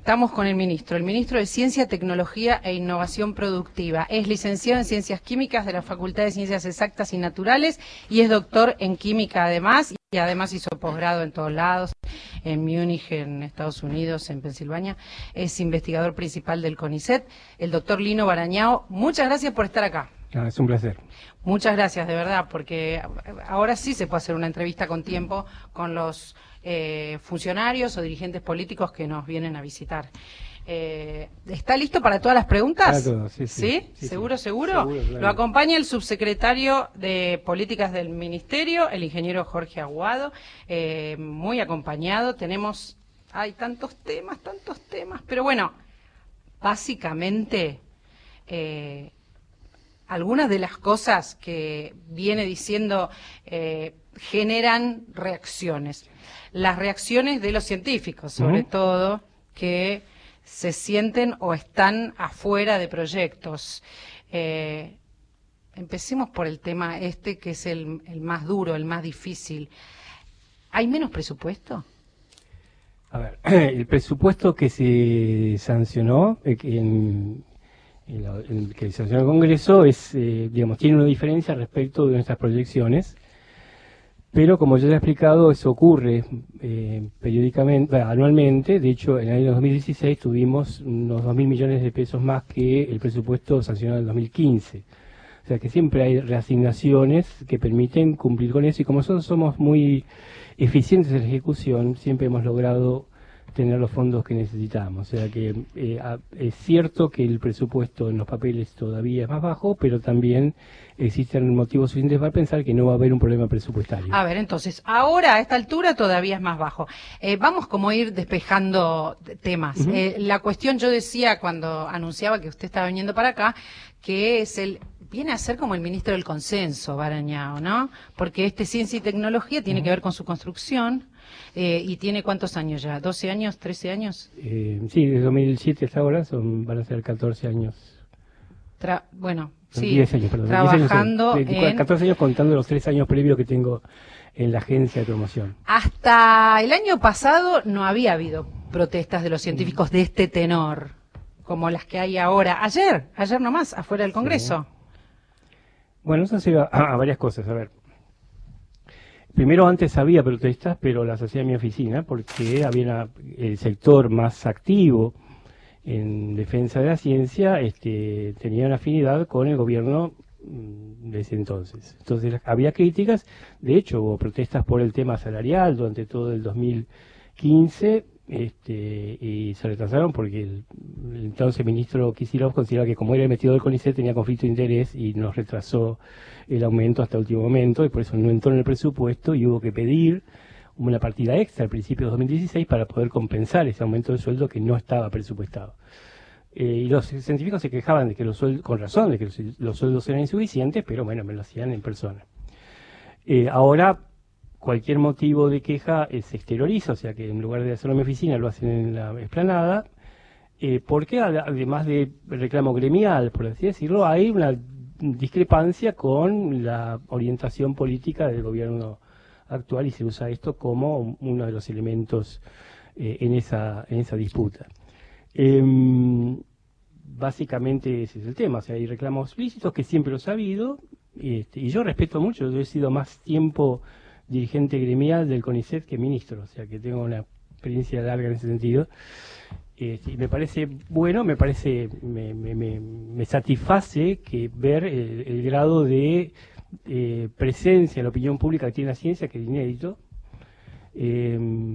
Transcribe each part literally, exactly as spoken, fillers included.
Estamos con el ministro, el ministro de Ciencia, Tecnología e Innovación Productiva. Es licenciado en Ciencias Químicas de la Facultad de Ciencias Exactas y Naturales y es doctor en Química además, y además hizo posgrado en todos lados, en Múnich, en Estados Unidos, en Pensilvania. Es investigador principal del CONICET, el doctor Lino Barañao. Muchas gracias por estar acá. Ah, es un placer. Muchas gracias, de verdad, porque ahora sí se puede hacer una entrevista con tiempo con los eh, funcionarios o dirigentes políticos que nos vienen a visitar. Eh, ¿Está listo para todas las preguntas? Para todo, sí, sí. ¿Sí? sí ¿Seguro, sí. seguro? Seguro, claro. Lo acompaña el subsecretario de Políticas del Ministerio, el ingeniero Jorge Aguado, eh, muy acompañado. Tenemos, hay tantos temas, tantos temas, pero bueno, básicamente... Eh, algunas de las cosas que viene diciendo eh, generan reacciones. Las reacciones de los científicos, sobre uh-huh. todo, que se sienten o están afuera de proyectos. Eh, empecemos por el tema este, que es el, el más duro, el más difícil. ¿Hay menos presupuesto? A ver, el presupuesto que se sancionó eh, en... el que se sancionó el Congreso es, eh, digamos, tiene una diferencia respecto de nuestras proyecciones, pero como ya he explicado, eso ocurre eh, periódicamente, bueno, anualmente. De hecho, en el año dos mil dieciséis tuvimos unos dos mil millones de pesos más que el presupuesto sancionado en dos mil quince. O sea que siempre hay reasignaciones que permiten cumplir con eso, y como nosotros somos muy eficientes en la ejecución, siempre hemos logrado tener los fondos que necesitamos. O sea que eh, a, es cierto que el presupuesto en los papeles todavía es más bajo, pero también existen motivos suficientes para pensar que no va a haber un problema presupuestario. A ver, entonces, ahora a esta altura todavía es más bajo. Eh, vamos como a ir despejando temas. Uh-huh. Eh, la cuestión, yo decía cuando anunciaba que usted estaba viniendo para acá, que es el... viene a ser como el ministro del consenso, Barañao, ¿no? Porque este Ciencia y Tecnología tiene uh-huh. que ver con su construcción. Eh, ¿Y tiene cuántos años ya? ¿doce años? ¿trece años? Eh, sí, desde dos mil siete hasta ahora son, van a ser catorce años. Tra bueno, sí. diez años, perdón. Trabajando diez años, en... catorce años contando los tres años previos que tengo en la agencia de promoción. Hasta el año pasado no había habido protestas de los científicos mm. de este tenor, como las que hay ahora. Ayer, ayer nomás, afuera del Congreso. Sí. Bueno, eso se va a, a varias cosas. A ver. Primero, antes había protestas, pero las hacía en mi oficina, porque había una, el sector más activo en defensa de la ciencia este, tenía una afinidad con el gobierno de ese entonces. Entonces había críticas, de hecho hubo protestas por el tema salarial durante todo el dos mil quince, este, y se retrasaron porque el, el entonces ministro Kicillof consideraba que como era el investigador del CONICET tenía conflicto de interés y nos retrasó el aumento hasta el último momento, y por eso no entró en el presupuesto y hubo que pedir una partida extra al principio de dos mil dieciséis para poder compensar ese aumento de sueldo que no estaba presupuestado. Eh, y los científicos se quejaban de que los sueldos, con razón, de que los, los sueldos eran insuficientes, pero bueno, me lo hacían en persona. Eh, ahora, cualquier motivo de queja eh, se exterioriza, o sea que en lugar de hacerlo en mi oficina lo hacen en la explanada, eh, porque además de reclamo gremial, por así decirlo, hay una discrepancia con la orientación política del gobierno actual y se usa esto como uno de los elementos eh, en esa en esa disputa. Eh, básicamente ese es el tema, o sea, hay reclamos explícitos que siempre los ha habido, este, y yo respeto mucho, yo he sido más tiempo dirigente gremial del CONICET que ministro, o sea que tengo una experiencia larga en ese sentido. Este, y me parece bueno, me parece, me, me, me, me satisface que ver el, el grado de eh, presencia en la opinión pública que tiene la ciencia, que es inédito. Eh,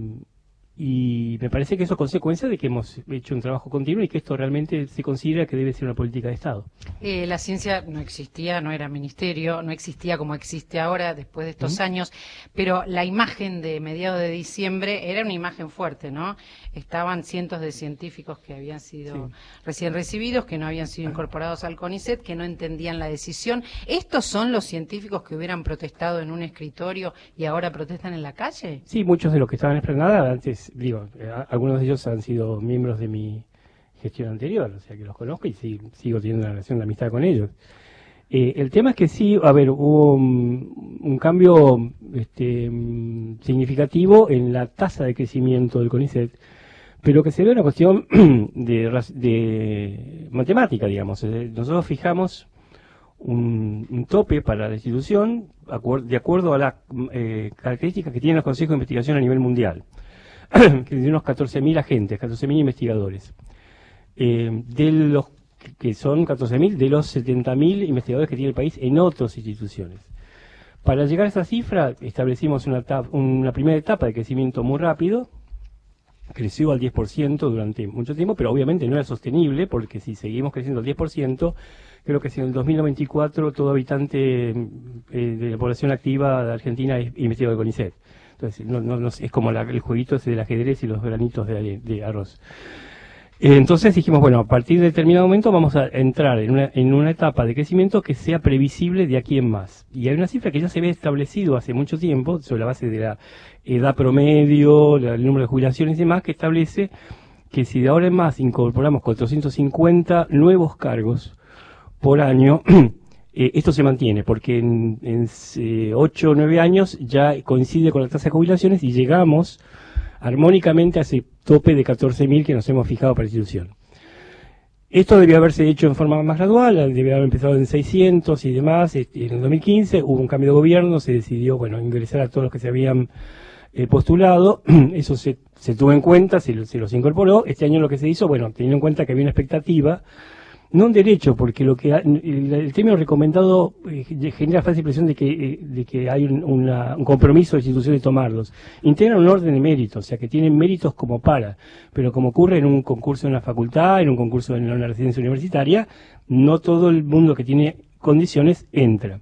y me parece que eso es consecuencia de que hemos hecho un trabajo continuo y que esto realmente se considera que debe ser una política de Estado. Eh, la ciencia no existía, no era ministerio, no existía como existe ahora después de estos uh-huh. años, pero la imagen de mediados de diciembre era una imagen fuerte, ¿no? Estaban cientos de científicos que habían sido sí. recién recibidos, que no habían sido incorporados al CONICET, que no entendían la decisión. ¿Estos son los científicos que hubieran protestado en un escritorio y ahora protestan en la calle? Sí, muchos de los que estaban en esplanada antes, digo, eh, algunos de ellos han sido miembros de mi gestión anterior, o sea que los conozco y sí, sigo teniendo una relación de amistad con ellos. Eh, el tema es que sí, a ver, hubo un, un cambio este, significativo en la tasa de crecimiento del CONICET, pero que se ve una cuestión de, de matemática, digamos. Nosotros fijamos un, un tope para la institución de acuerdo a las eh, características que tienen los consejos de investigación a nivel mundial, que tienen unos catorce mil agentes, catorce mil investigadores. Eh, de los que son catorce mil de los setenta mil investigadores que tiene el país en otras instituciones. Para llegar a esa cifra establecimos una, etapa, una primera etapa de crecimiento muy rápido, creció al diez por ciento durante mucho tiempo, pero obviamente no era sostenible, porque si seguimos creciendo al diez por ciento, creo que si en el dos mil noventa y cuatro todo habitante eh, de la población activa de Argentina es investigador de CONICET. Entonces no, no, no, es como la, el jueguito ese del ajedrez y los granitos de, de arroz. Entonces dijimos, bueno, a partir de determinado momento vamos a entrar en una, en una etapa de crecimiento que sea previsible de aquí en más. Y hay una cifra que ya se había establecido hace mucho tiempo, sobre la base de la edad promedio, la, el número de jubilaciones y demás, que establece que si de ahora en más incorporamos cuatrocientos cincuenta nuevos cargos por año, eh, esto se mantiene, porque en, en eh, ocho o nueve años ya coincide con la tasa de jubilaciones y llegamos armónicamente a ese tope de catorce mil que nos hemos fijado para la institución. Esto debió haberse hecho en forma más gradual, debió haber empezado en seiscientos y demás. En el dos mil quince hubo un cambio de gobierno, se decidió, bueno, ingresar a todos los que se habían eh, postulado. Eso se, se tuvo en cuenta, se, se los incorporó. Este año lo que se hizo, bueno, teniendo en cuenta que había una expectativa, no un derecho, porque lo que el, el término recomendado eh, genera falsa impresión de que eh, de que hay un, una, un compromiso de institución de tomarlos. Integran un orden de méritos, o sea que tienen méritos como para, pero como ocurre en un concurso en una facultad, en un concurso en una residencia universitaria, no todo el mundo que tiene condiciones entra.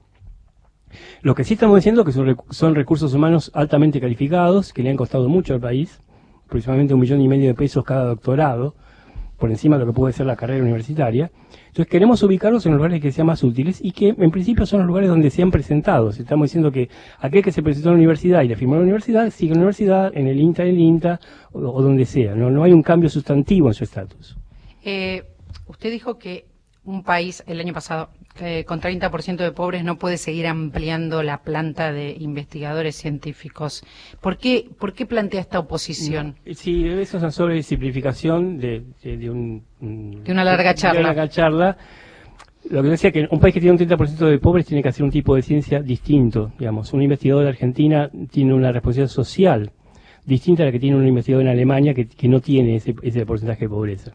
Lo que sí estamos diciendo que son, son recursos humanos altamente calificados, que le han costado mucho al país, aproximadamente un millón y medio de pesos cada doctorado, por encima de lo que puede ser la carrera universitaria. Entonces queremos ubicarlos en los lugares que sean más útiles y que en principio son los lugares donde se han presentado. Estamos diciendo que aquel que se presentó en la universidad y le firmó en la universidad, sigue en la universidad, en el INTA, en el INTA, o, o donde sea. No, no hay un cambio sustantivo en su estatus. Eh, usted dijo que un país, el año pasado, eh, con treinta por ciento de pobres no puede seguir ampliando la planta de investigadores científicos. ¿Por qué, por qué plantea esta oposición? Sí, eso es una sobresimplificación de, de, de, un, de una larga charla. De una larga charla. Lo que decía que un país que tiene un treinta por ciento de pobres tiene que hacer un tipo de ciencia distinto. Digamos, un investigador de Argentina tiene una responsabilidad social distinta a la que tiene un investigador en Alemania que, que no tiene ese, ese porcentaje de pobreza.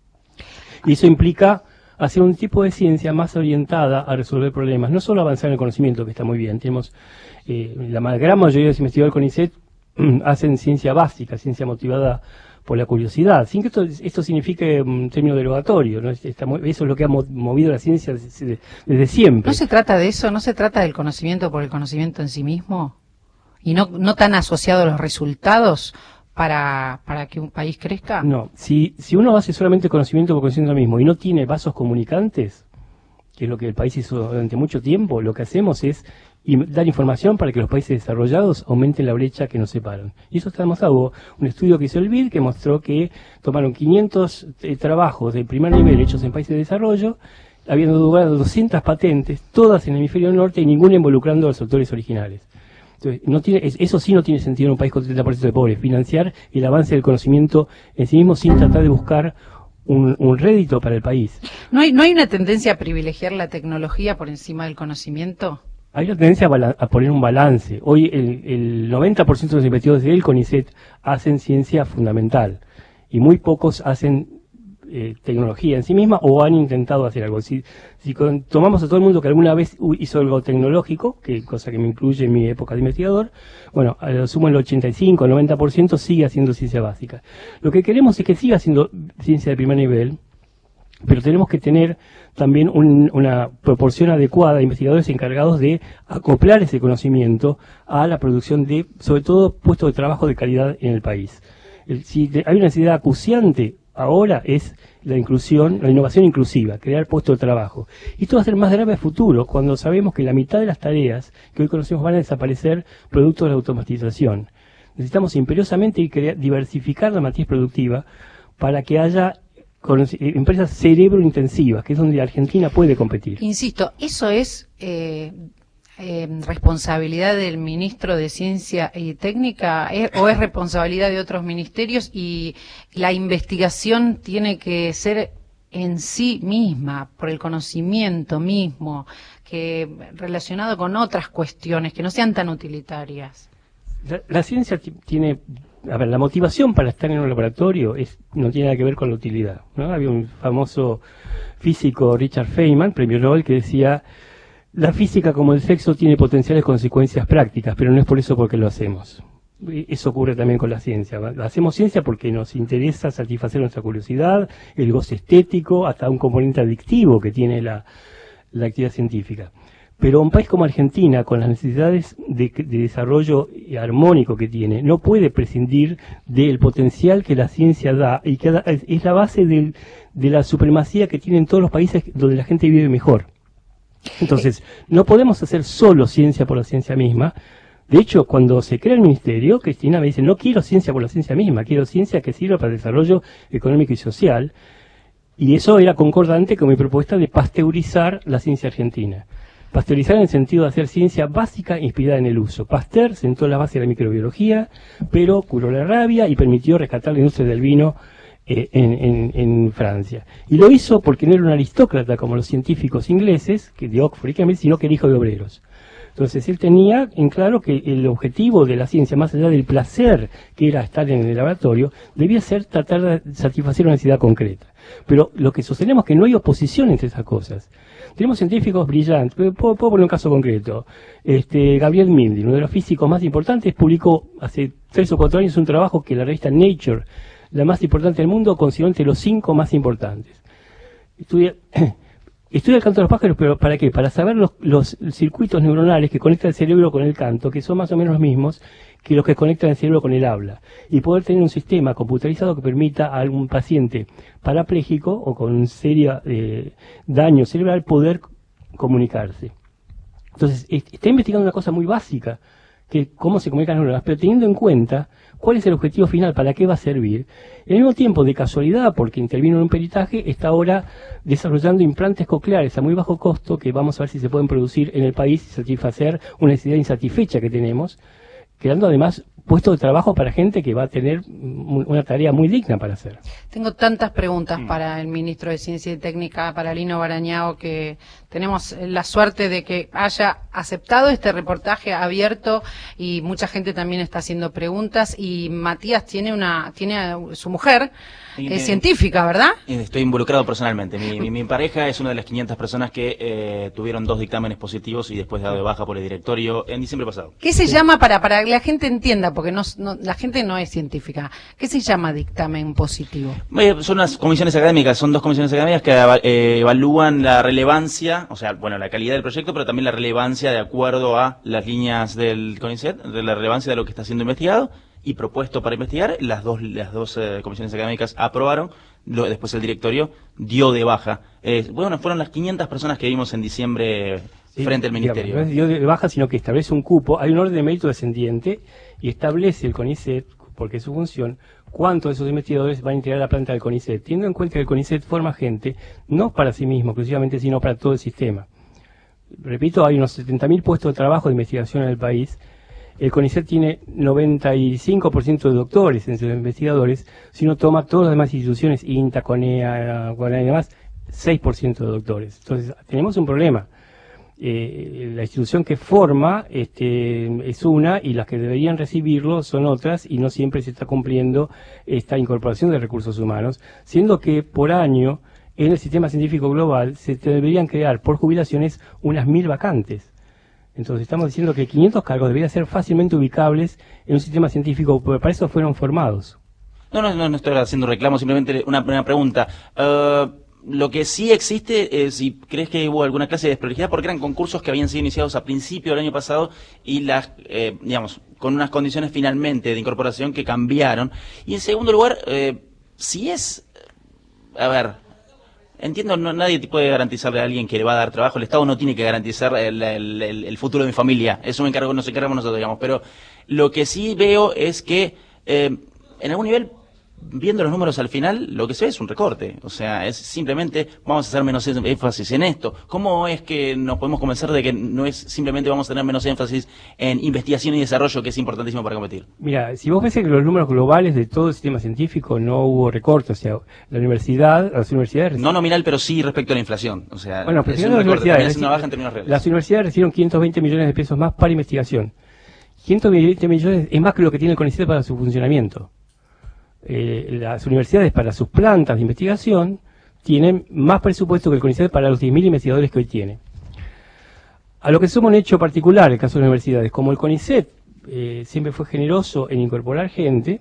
Y eso implica hacer un tipo de ciencia más orientada a resolver problemas, no solo avanzar en el conocimiento, que está muy bien. Tenemos eh, la gran mayoría de los investigadores con CONICET hacen ciencia básica, ciencia motivada por la curiosidad, sin que esto, esto signifique un término derogatorio, ¿no? Está, eso es lo que ha movido la ciencia desde, desde siempre. ¿No se trata de eso? ¿No se trata del conocimiento por el conocimiento en sí mismo? ¿Y no, no tan asociado a los resultados para para que un país crezca? No, si si uno hace solamente conocimiento por conocimiento mismo y no tiene vasos comunicantes, que es lo que el país hizo durante mucho tiempo, lo que hacemos es dar información para que los países desarrollados aumenten la brecha que nos separan. Y eso estamos a hubo un estudio que hizo el B I D que mostró que tomaron quinientos eh, trabajos de primer nivel hechos en países de desarrollo, habiendo durado doscientas patentes, todas en el hemisferio norte y ninguna involucrando a los autores originales. Entonces, no tiene, eso sí no tiene sentido en un país con treinta por ciento de pobres, financiar el avance del conocimiento en sí mismo sin tratar de buscar un, un rédito para el país. ¿No hay, ¿No hay una tendencia a privilegiar la tecnología por encima del conocimiento? Hay una tendencia a, a poner un balance. Hoy el, el noventa por ciento de los investigadores del CONICET hacen ciencia fundamental y muy pocos hacen Eh, tecnología en sí misma o han intentado hacer algo. Si, si con, tomamos a todo el mundo que alguna vez hizo algo tecnológico, que cosa que me incluye en mi época de investigador, bueno, a lo sumo el ochenta y cinco, noventa por ciento sigue haciendo ciencia básica. Lo que queremos es que siga haciendo ciencia de primer nivel, pero tenemos que tener también un, una proporción adecuada de investigadores encargados de acoplar ese conocimiento a la producción de, sobre todo, puestos de trabajo de calidad en el país. El, si de, hay una necesidad acuciante ahora es la inclusión, la innovación inclusiva, crear puestos de trabajo. Y esto va a ser más grave a futuro cuando sabemos que la mitad de las tareas que hoy conocemos van a desaparecer producto de la automatización. Necesitamos imperiosamente crear, diversificar la matriz productiva para que haya empresas cerebro intensivas, que es donde Argentina puede competir. Insisto, eso es eh, eh, responsabilidad del ministro de Ciencia y Técnica ¿es, o es responsabilidad de otros ministerios y la investigación tiene que ser en sí misma, por el conocimiento mismo, que relacionado con otras cuestiones que no sean tan utilitarias? La, la ciencia tiene, a ver, la motivación para estar en un laboratorio es no tiene nada que ver con la utilidad, ¿no? Había un famoso físico, Richard Feynman, premio Nobel, que decía: la física, como el sexo, tiene potenciales consecuencias prácticas, pero no es por eso porque lo hacemos. Eso ocurre también con la ciencia. Hacemos ciencia porque nos interesa satisfacer nuestra curiosidad, el goce estético, hasta un componente adictivo que tiene la, la actividad científica. Pero un país como Argentina, con las necesidades de, de desarrollo armónico que tiene, no puede prescindir del potencial que la ciencia da, y que da, es, es la base del, de la supremacía que tienen todos los países donde la gente vive mejor. Entonces, no podemos hacer solo ciencia por la ciencia misma. De hecho, cuando se crea el ministerio, Cristina me dice: no quiero ciencia por la ciencia misma, quiero ciencia que sirva para el desarrollo económico y social. Y eso era concordante con mi propuesta de pasteurizar la ciencia argentina. Pasteurizar en el sentido de hacer ciencia básica inspirada en el uso. Pasteur sentó la base de la microbiología, pero curó la rabia y permitió rescatar la industria del vino eh, en, en, en Francia. Y lo hizo porque no era un aristócrata como los científicos ingleses, que de Oxford y Cambridge, sino que era hijo de obreros. Entonces él tenía en claro que el objetivo de la ciencia, más allá del placer que era estar en el laboratorio, debía ser tratar de satisfacer una necesidad concreta. Pero lo que sostenemos es que no hay oposición entre esas cosas. Tenemos científicos brillantes. Puedo, puedo poner un caso concreto. Este, Gabriel Milne, uno de los físicos más importantes, publicó hace tres o cuatro años un trabajo que la revista Nature, la más importante del mundo, consideró entre los cinco más importantes. Estudia... Estudia el canto de los pájaros, pero ¿para qué? Para saber los, los circuitos neuronales que conectan el cerebro con el canto, que son más o menos los mismos que los que conectan el cerebro con el habla, y poder tener un sistema computarizado que permita a algún paciente parapléjico o con un serio eh, daño cerebral poder comunicarse. Entonces, está investigando una cosa muy básica, que cómo se comunican las neuronas, pero teniendo en cuenta cuál es el objetivo final, para qué va a servir. Y al mismo tiempo, de casualidad, porque intervino en un peritaje, está ahora desarrollando implantes cocleares a muy bajo costo, que vamos a ver si se pueden producir en el país y satisfacer una necesidad insatisfecha que tenemos, creando además puestos de trabajo para gente que va a tener una tarea muy digna para hacer. Tengo tantas preguntas mm. para el ministro de Ciencia y Técnica, para Lino Barañao, que tenemos la suerte de que haya aceptado este reportaje abierto y mucha gente también está haciendo preguntas. Y Matías tiene una, tiene a su mujer, es científica, ¿verdad? Estoy involucrado personalmente. Mi, mi, mi pareja es una de las quinientas personas que eh, tuvieron dos dictámenes positivos y después dado de baja por el directorio en diciembre pasado. ¿Qué se sí. llama, para, para que la gente entienda, porque no, no, la gente no es científica, qué se llama dictamen positivo? Eh, son unas comisiones académicas, son dos comisiones académicas que eh, evalúan la relevancia, o sea, bueno, la calidad del proyecto, pero también la relevancia de acuerdo a las líneas del CONICET, de la relevancia de lo que está siendo investigado y propuesto para investigar. Las dos las dos eh, comisiones académicas aprobaron, lo, después el directorio dio de baja. Eh, bueno, fueron las quinientas personas que vimos en diciembre sí, frente al ministerio. Digamos, no es dio de baja, sino que establece un cupo, hay un orden de mérito descendiente y establece el CONICET, porque es su función, cuántos de esos investigadores van a integrar la planta del CONICET, teniendo en cuenta que el CONICET forma gente, no para sí mismo exclusivamente, sino para todo el sistema. Repito, hay unos setenta mil puestos de trabajo de investigación en el país. El CONICET tiene noventa y cinco por ciento de doctores entre los investigadores, si uno toma todas las demás instituciones, INTA, CONEA, CONEA y demás, seis por ciento de doctores. Entonces, tenemos un problema. Eh, la institución que forma este, es una y las que deberían recibirlo son otras, y no siempre se está cumpliendo esta incorporación de recursos humanos, siendo que por año en el sistema científico global se deberían crear por jubilaciones unas mil vacantes. Entonces estamos diciendo que quinientos cargos deberían ser fácilmente ubicables en un sistema científico, porque para eso fueron formados. No, no, no, no estoy haciendo reclamo, simplemente una, una pregunta. Uh, lo que sí existe es si crees que hubo alguna clase de desprolijidad, porque eran concursos que habían sido iniciados a principio del año pasado y las, eh, digamos, con unas condiciones finalmente de incorporación que cambiaron. Y en segundo lugar, eh, si es, a ver... Entiendo, no, nadie puede garantizarle a alguien que le va a dar trabajo. El Estado no tiene que garantizar el, el, el, el futuro de mi familia. Eso me encargo, nos encargamos nosotros, digamos. Pero lo que sí veo es que, eh, en algún nivel, viendo los números al final, lo que se ve es un recorte. O sea, es simplemente vamos a hacer menos énfasis en esto. ¿Cómo es que nos podemos convencer de que no es simplemente vamos a tener menos énfasis en investigación y desarrollo, que es importantísimo para competir? Mira, si vos ves que los números globales de todo el sistema científico no hubo recorte, o sea, la universidad, las universidades... No nominal, pero sí respecto a la inflación. O sea, bueno, pero es si un las recorte, universidades, es una baja en términos reales. Las universidades recibieron quinientos veinte millones de pesos más para investigación. quinientos veinte millones es más que lo que tiene el CONICET para su funcionamiento. Eh, las universidades para sus plantas de investigación tienen más presupuesto que el CONICET para los diez mil investigadores que hoy tiene. A lo que suma un hecho particular, el caso de las universidades, como el CONICET eh, siempre fue generoso en incorporar gente,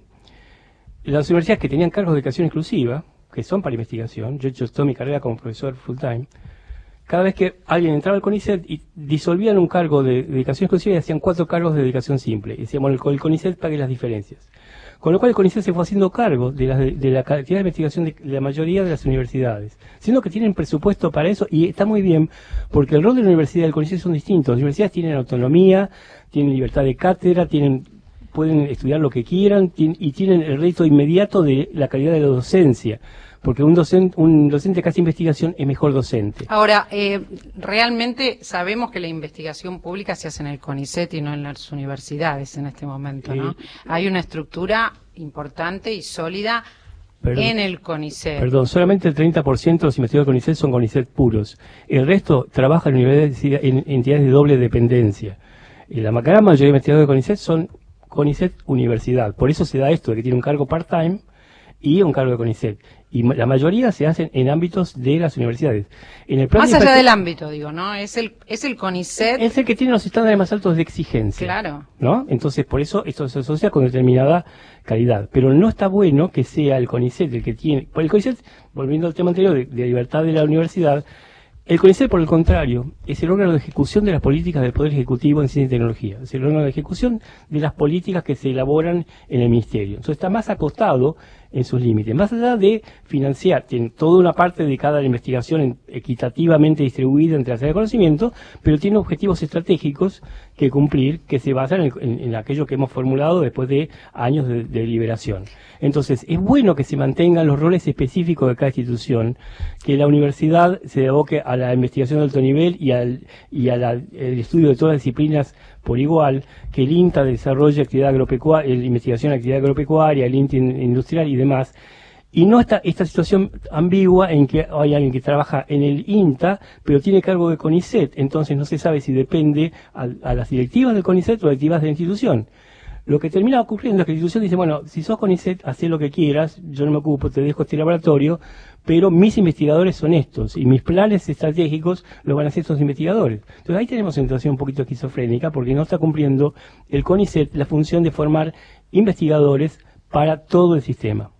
las universidades que tenían cargos de dedicación exclusiva, que son para investigación, yo he hecho toda mi carrera como profesor full time, cada vez que alguien entraba al CONICET y disolvían un cargo de dedicación exclusiva y hacían cuatro cargos de dedicación simple. Y decían, bueno, el CONICET pague las diferencias. Con lo cual el CONICET se fue haciendo cargo de la, de la cantidad de investigación de la mayoría de las universidades, siendo que tienen presupuesto para eso, y está muy bien, porque el rol de la universidad y del CONICET son distintos. Las universidades tienen autonomía, tienen libertad de cátedra, tienen pueden estudiar lo que quieran, tienen, y tienen el rédito inmediato de la calidad de la docencia. Porque un docente, un docente que hace investigación es mejor docente. Ahora, eh, realmente sabemos que la investigación pública se hace en el CONICET y no en las universidades en este momento, ¿no? Eh, Hay una estructura importante y sólida perdón, en el CONICET. Perdón, solamente el treinta por ciento de los investigadores del CONICET son CONICET puros. El resto trabaja en, en entidades de doble dependencia. Y la gran mayoría de investigadores del CONICET son CONICET Universidad. Por eso se da esto de que tiene un cargo part-time y un cargo de CONICET. Y la mayoría se hacen en ámbitos de las universidades. En el plan más de allá del ámbito, digo, ¿no? Es el es el CONICET. Es el que tiene los estándares más altos de exigencia. Claro. ¿No? Entonces, por eso esto se asocia con determinada calidad. Pero no está bueno que sea el CONICET el que tiene... Por el CONICET, volviendo al tema anterior de, de libertad de la universidad, el CONICET, por el contrario, es el órgano de ejecución de las políticas del Poder Ejecutivo en Ciencia y Tecnología. Es el órgano de ejecución de las políticas que se elaboran en el Ministerio. Entonces está más acostado en sus límites. Más allá de financiar, tiene toda una parte dedicada a la investigación en, equitativamente distribuida entre las áreas de conocimiento, pero tiene objetivos estratégicos que cumplir, que se basan en, en, en aquello que hemos formulado después de años de, de deliberación. Entonces, es bueno que se mantengan los roles específicos de cada institución, que la universidad se aboque a la investigación de alto nivel y al y al estudio de todas las disciplinas por igual, que el INTA desarrolle actividad agropecuaria, investigación de actividad agropecuaria, el INTA industrial y demás. Y no esta, esta situación ambigua en que hay alguien que trabaja en el INTA, pero tiene cargo de CONICET, entonces no se sabe si depende a, a las directivas del CONICET o directivas de la institución. Lo que termina ocurriendo es que la institución dice, bueno, si sos CONICET, hacé lo que quieras, yo no me ocupo, te dejo este laboratorio, pero mis investigadores son estos, y mis planes estratégicos los van a hacer estos investigadores. Entonces ahí tenemos una situación un poquito esquizofrénica, porque no está cumpliendo el CONICET la función de formar investigadores para todo el sistema.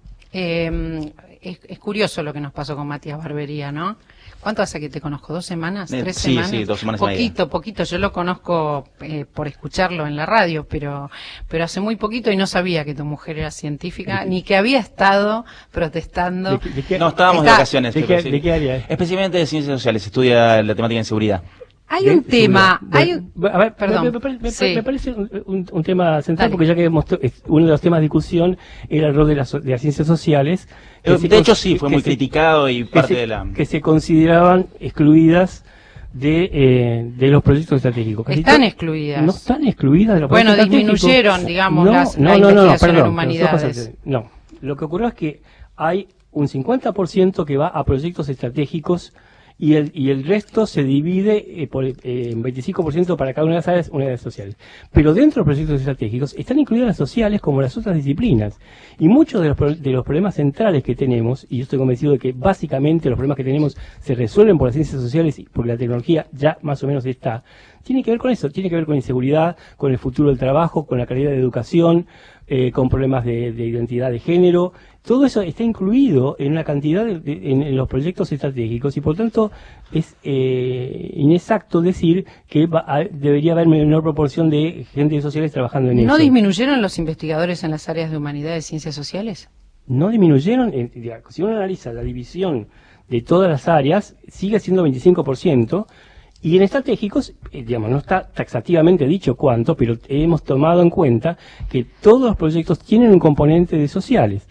Eh, es, es curioso lo que nos pasó con Matías Barbería, ¿no? ¿Cuánto hace que te conozco? ¿Dos semanas? ¿Tres sí, semanas? Sí, dos semanas poquito, y media. Poquito, yo lo conozco eh, por escucharlo en la radio, pero pero hace muy poquito y no sabía que tu mujer era científica, ni que había estado protestando. ¿De, de qué, no, estábamos está, de vacaciones. ¿De, qué, sí. ¿De qué área es? Especialmente de ciencias sociales, estudia la temática en seguridad. Hay un de, tema, de, hay un, a ver, perdón, me, me, me, sí. me parece un, un, un tema central. Dale. Porque ya que hemos, uno de los temas de discusión era el rol de las, de las ciencias sociales. De se, hecho sí, fue muy se, criticado y parte se, de la... que se consideraban excluidas de, eh, de los proyectos estratégicos. Casi están todo, excluidas. No están excluidas de los bueno, proyectos estratégicos. Bueno, disminuyeron, digamos, no, las, no, la no, investigación no, perdón, en humanidades. No, lo que ocurrió es que hay un cincuenta por ciento que va a proyectos estratégicos y el y el resto se divide eh, por eh, en veinticinco por ciento para cada una de las áreas, una de las sociales. Pero dentro de los proyectos estratégicos están incluidas las sociales como las otras disciplinas. Y muchos de los, de los problemas centrales que tenemos, y yo estoy convencido de que básicamente los problemas que tenemos se resuelven por las ciencias sociales y porque la tecnología ya más o menos está, tiene que ver con eso, tiene que ver con inseguridad, con el futuro del trabajo, con la calidad de educación, eh, con problemas de, de identidad de género. Todo eso está incluido en una cantidad de, de, en, en los proyectos estratégicos y por tanto es eh, inexacto decir que va a, debería haber menor proporción de gente sociales trabajando en ¿No eso. ¿No disminuyeron los investigadores en las áreas de humanidades y ciencias sociales? No disminuyeron, eh, si uno analiza la división de todas las áreas, sigue siendo veinticinco por ciento. Y en estratégicos, eh, digamos, no está taxativamente dicho cuánto, pero hemos tomado en cuenta que todos los proyectos tienen un componente de sociales.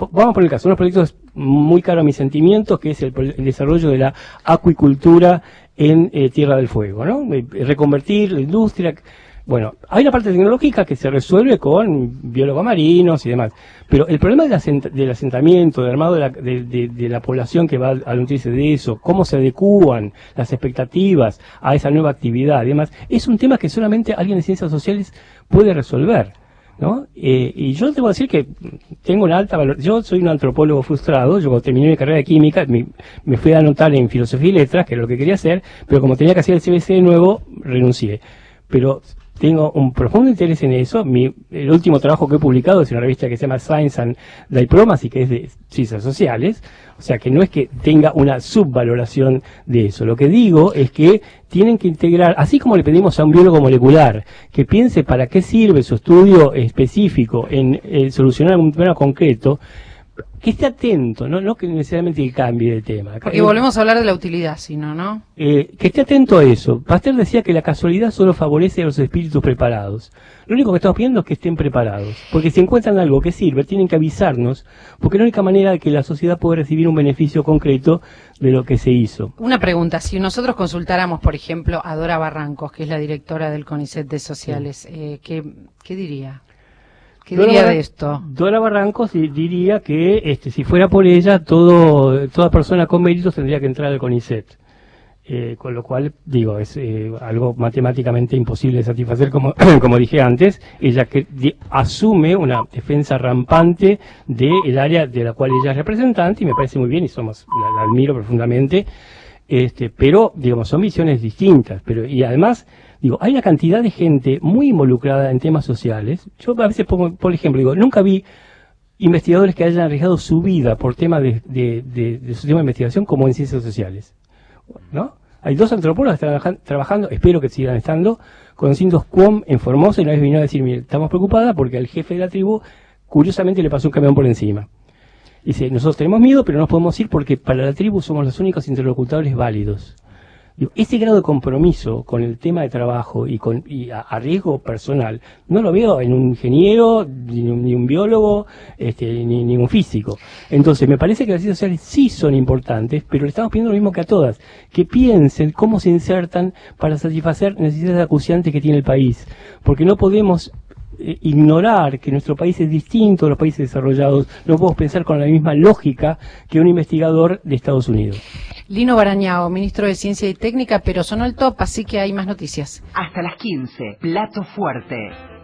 vamos a poner el caso, unos proyectos muy caros a mis sentimientos, que es el, el desarrollo de la acuicultura en eh, Tierra del Fuego, ¿no? Reconvertir la industria. Bueno, hay una parte tecnológica que se resuelve con biólogos marinos y demás, pero el problema del, asent del asentamiento, del armado de la, de, de, de la población que va a nutrirse de eso, cómo se adecúan las expectativas a esa nueva actividad y demás, es un tema que solamente alguien de ciencias sociales puede resolver, ¿no? Eh, y yo debo decir que tengo una alta valor. Yo soy un antropólogo frustrado. Yo cuando terminé mi carrera de química me, me fui a anotar en filosofía y letras, que era lo que quería hacer, pero como tenía que hacer el C B C de nuevo, renuncié. Pero tengo un profundo interés en eso. Mi, el último trabajo que he publicado es una revista que se llama Science and Diplomacy, que es de ciencias sociales. O sea que no es que tenga una subvaloración de eso. Lo que digo es que tienen que integrar, así como le pedimos a un biólogo molecular que piense para qué sirve su estudio específico en eh, solucionar un problema concreto, que esté atento, no, no que necesariamente que cambie de tema. Porque volvemos a hablar de la utilidad, sino, ¿no? Eh, que esté atento a eso. Pasteur decía que la casualidad solo favorece a los espíritus preparados. Lo único que estamos pidiendo es que estén preparados, porque si encuentran algo que sirve, tienen que avisarnos, porque es la única manera de que la sociedad pueda recibir un beneficio concreto de lo que se hizo. Una pregunta, si nosotros consultáramos, por ejemplo, a Dora Barrancos, que es la directora del CONICET de Sociales, sí. eh, ¿qué, ¿qué diría? ¿Qué Dora diría Barran de esto? Dora Barrancos diría que este, si fuera por ella, todo, toda persona con méritos tendría que entrar al CONICET. Eh, con lo cual, digo, es eh, algo matemáticamente imposible de satisfacer, como, como dije antes. Ella que de, asume una defensa rampante del área de la cual ella es representante, y me parece muy bien, y somos la, la admiro profundamente. Este, pero, digamos, son visiones distintas. Pero y además, digo, hay una cantidad de gente muy involucrada en temas sociales. Yo a veces pongo, por ejemplo, digo, nunca vi investigadores que hayan arriesgado su vida por temas de, de, de, de su tema de investigación como en ciencias sociales, ¿no? Hay dos antropólogos que están trabajando, espero que sigan estando, con los indios Cuom en Formosa, y una vez vinieron a decir, mire, estamos preocupadas porque al jefe de la tribu, curiosamente, le pasó un camión por encima. Dice, nosotros tenemos miedo, pero no nos podemos ir porque para la tribu somos los únicos interlocutores válidos. Digo, ese grado de compromiso con el tema de trabajo y con y a, a riesgo personal no lo veo en un ingeniero, ni un, ni un biólogo, este, ni, ni un físico. Entonces me parece que las ciencias sociales sí son importantes, pero le estamos pidiendo lo mismo que a todas, que piensen cómo se insertan para satisfacer necesidades acuciantes que tiene el país, porque no podemos eh, ignorar que nuestro país es distinto a los países desarrollados. No podemos pensar con la misma lógica que un investigador de Estados Unidos. Lino Barañao, ministro de Ciencia y Técnica, pero sonó el top, así que hay más noticias. Hasta las quince, plato fuerte.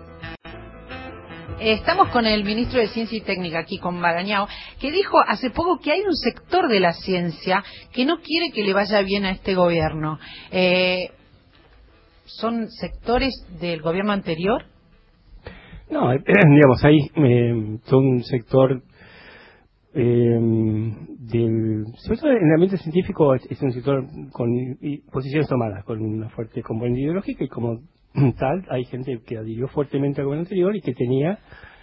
Estamos con el ministro de Ciencia y Técnica, aquí con Barañao, que dijo hace poco que hay un sector de la ciencia que no quiere que le vaya bien a este gobierno. Eh, ¿Son sectores del gobierno anterior? No, eh, digamos, hay eh, todo un sector... Eh, del, sobre todo en el ambiente científico es, es un sector con y, posiciones tomadas, con una fuerte componente ideológica, y como tal hay gente que adhirió fuertemente al gobierno anterior y que tenía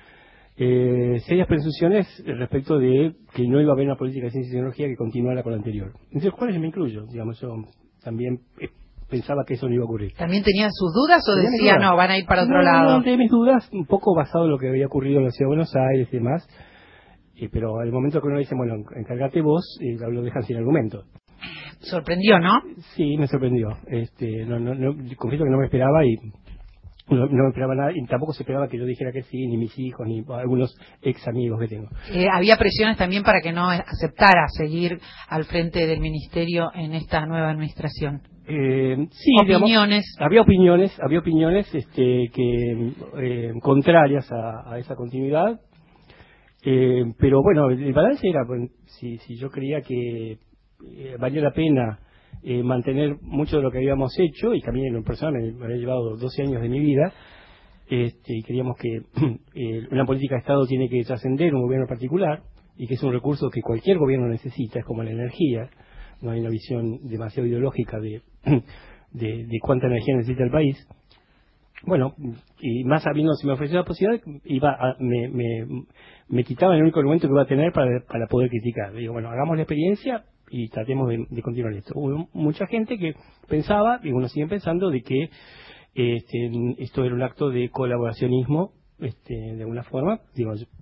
eh, serias presunciones respecto de que no iba a haber una política de ciencia y tecnología que continuara con la anterior, entre los cuales yo me incluyo. Digamos, yo también eh, pensaba que eso no iba a ocurrir. ¿También tenían sus dudas o decía no, van a ir para otro no, lado? No, tenía mis dudas, un poco basado en lo que había ocurrido en la ciudad de Buenos Aires y demás. Eh, pero al momento que uno dice, bueno, encárgate vos, eh, lo dejan sin argumento. Sorprendió, ¿no? Sí, me sorprendió. Este, no, no, no, confieso que no me esperaba y no, no me esperaba nada, y tampoco se esperaba que yo dijera que sí, ni mis hijos, ni algunos ex amigos que tengo. Eh, había presiones también para que no aceptara seguir al frente del ministerio en esta nueva administración. Eh, sí, opiniones. Digamos, había opiniones, había opiniones, este, que eh, contrarias a, a esa continuidad. Eh, pero bueno, el balance era, bueno, si, si yo creía que eh, valía la pena eh, mantener mucho de lo que habíamos hecho, y también en lo personal me, me había llevado doce años de mi vida, este, y creíamos que eh, una política de Estado tiene que trascender un gobierno particular, y que es un recurso que cualquier gobierno necesita, es como la energía. No hay una visión demasiado ideológica de, de, de cuánta energía necesita el país. Bueno, y más sabiendo, si me ofreció la posibilidad, iba a, me, me, me quitaba el único argumento que iba a tener para, para poder criticar. Digo, bueno, hagamos la experiencia y tratemos de, de continuar esto. Hubo mucha gente que pensaba, y uno sigue pensando, de que este, esto era un acto de colaboracionismo, este, de alguna forma. Digo,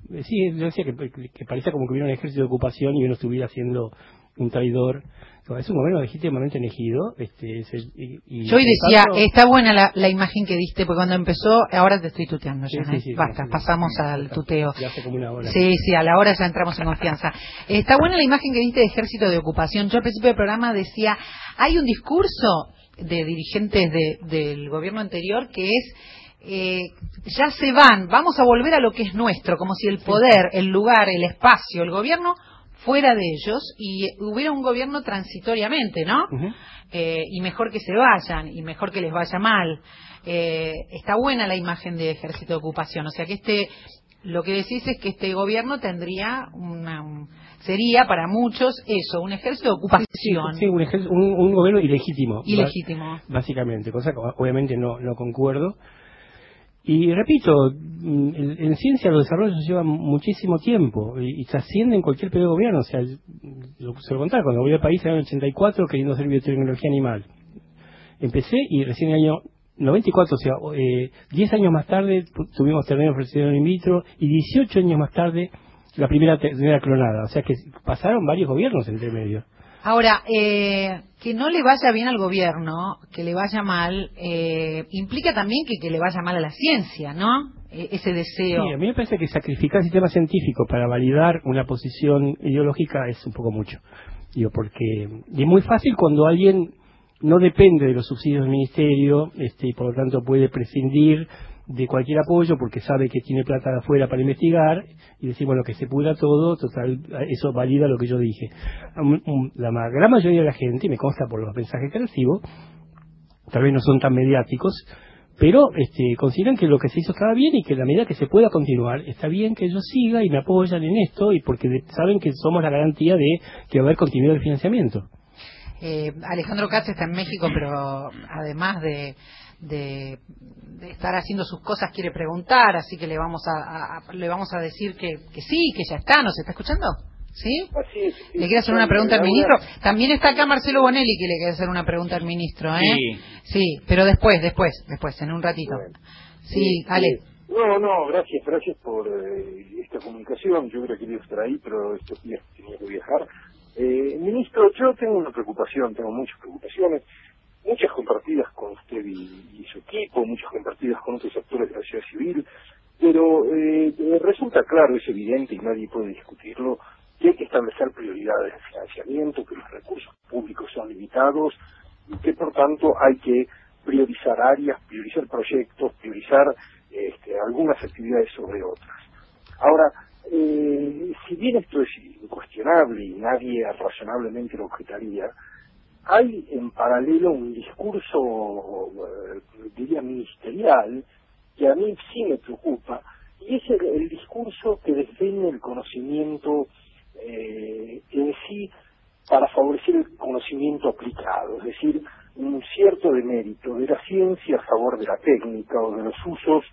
sí, yo decía que, que parecía como que hubiera un ejército de ocupación y uno estuviera haciendo un traidor. No, es un gobierno legítimamente elegido. Este, es el, y, y Yo hoy decía, tanto, está buena la, la imagen que diste, porque cuando empezó, ahora te estoy tuteando ya, sí, sí, ¿eh? sí, Basta, sí, pasamos sí, al ya, tuteo. ya hace como una hora. Sí, sí, a la hora ya entramos en confianza. Está buena la imagen que diste de ejército de ocupación. Yo al principio del programa decía, hay un discurso de dirigentes de, del gobierno anterior que es, eh, ya se van, vamos a volver a lo que es nuestro, como si el poder, el lugar, el espacio, el gobierno fuera de ellos y hubiera un gobierno transitoriamente, ¿no? Uh-huh. Eh, y mejor que se vayan, y mejor que les vaya mal. Eh, está buena la imagen de ejército de ocupación, o sea que este, lo que decís es que este gobierno tendría una, un, sería para muchos eso, un ejército de ocupación. Sí, un, ejército, un, un gobierno ilegítimo. Ilegítimo. Básicamente, cosa que obviamente no, no concuerdo. Y repito, en, en ciencia los desarrollos llevan muchísimo tiempo y, y trascienden cualquier periodo de gobierno. O sea, lo, se lo contaba, cuando volví al país en el ochenta y cuatro queriendo hacer biotecnología animal. Empecé y recién en el año noventa y cuatro, o sea, eh, diez años más tarde tuvimos terreno ofrecido in vitro y dieciocho años más tarde la primera, primera clonada. O sea que pasaron varios gobiernos entre medio. Ahora, eh, que no le vaya bien al gobierno, que le vaya mal, eh, implica también que, que le vaya mal a la ciencia, ¿no? E- ese deseo. Sí, a mí me parece que sacrificar el sistema científico para validar una posición ideológica es un poco mucho. Digo, porque y es muy fácil cuando alguien no depende de los subsidios del ministerio, este, y por lo tanto puede prescindir de cualquier apoyo porque sabe que tiene plata de afuera para investigar y decir, bueno, que se pudra todo, total, eso valida lo que yo dije. La gran mayoría de la gente, y me consta por los mensajes que recibo, tal vez no son tan mediáticos, pero este, consideran que lo que se hizo estaba bien y que a la medida que se pueda continuar, está bien que yo siga y me apoyan en esto, y porque saben que somos la garantía de que va a haber continuidad del financiamiento. Eh, Alejandro Katz está en México, pero además de, de, de estar haciendo sus cosas quiere preguntar, así que le vamos a, a le vamos a decir que, que sí, que ya está. ¿Nos está escuchando? ¿Sí? Así es, sí, ¿Le quiere hacer una pregunta al ministro? También está acá Marcelo Bonelli, que le quiere hacer una pregunta al ministro, ¿eh? Sí. Sí, pero después, después, después, en un ratito. Bueno. Sí, Ale. Eh, no, no, gracias, gracias por eh, esta comunicación. Yo hubiera querido estar ahí, pero estos días tenía que viajar. Eh, ministro, yo tengo una preocupación, tengo muchas preocupaciones, muchas compartidas con usted y, y su equipo, muchas compartidas con otros actores de la sociedad civil, pero eh, resulta claro, es evidente y nadie puede discutirlo, que hay que establecer prioridades de financiamiento, que los recursos públicos son limitados y que por tanto hay que priorizar áreas, priorizar proyectos, priorizar este, algunas actividades sobre otras. Ahora, eh, si bien esto es incuestionable y nadie razonablemente lo objetaría, hay en paralelo un discurso, eh, diría, ministerial, que a mí sí me preocupa, y es el, el discurso que desdeña el conocimiento eh, en sí para favorecer el conocimiento aplicado, es decir, un cierto demérito de la ciencia a favor de la técnica o de los usos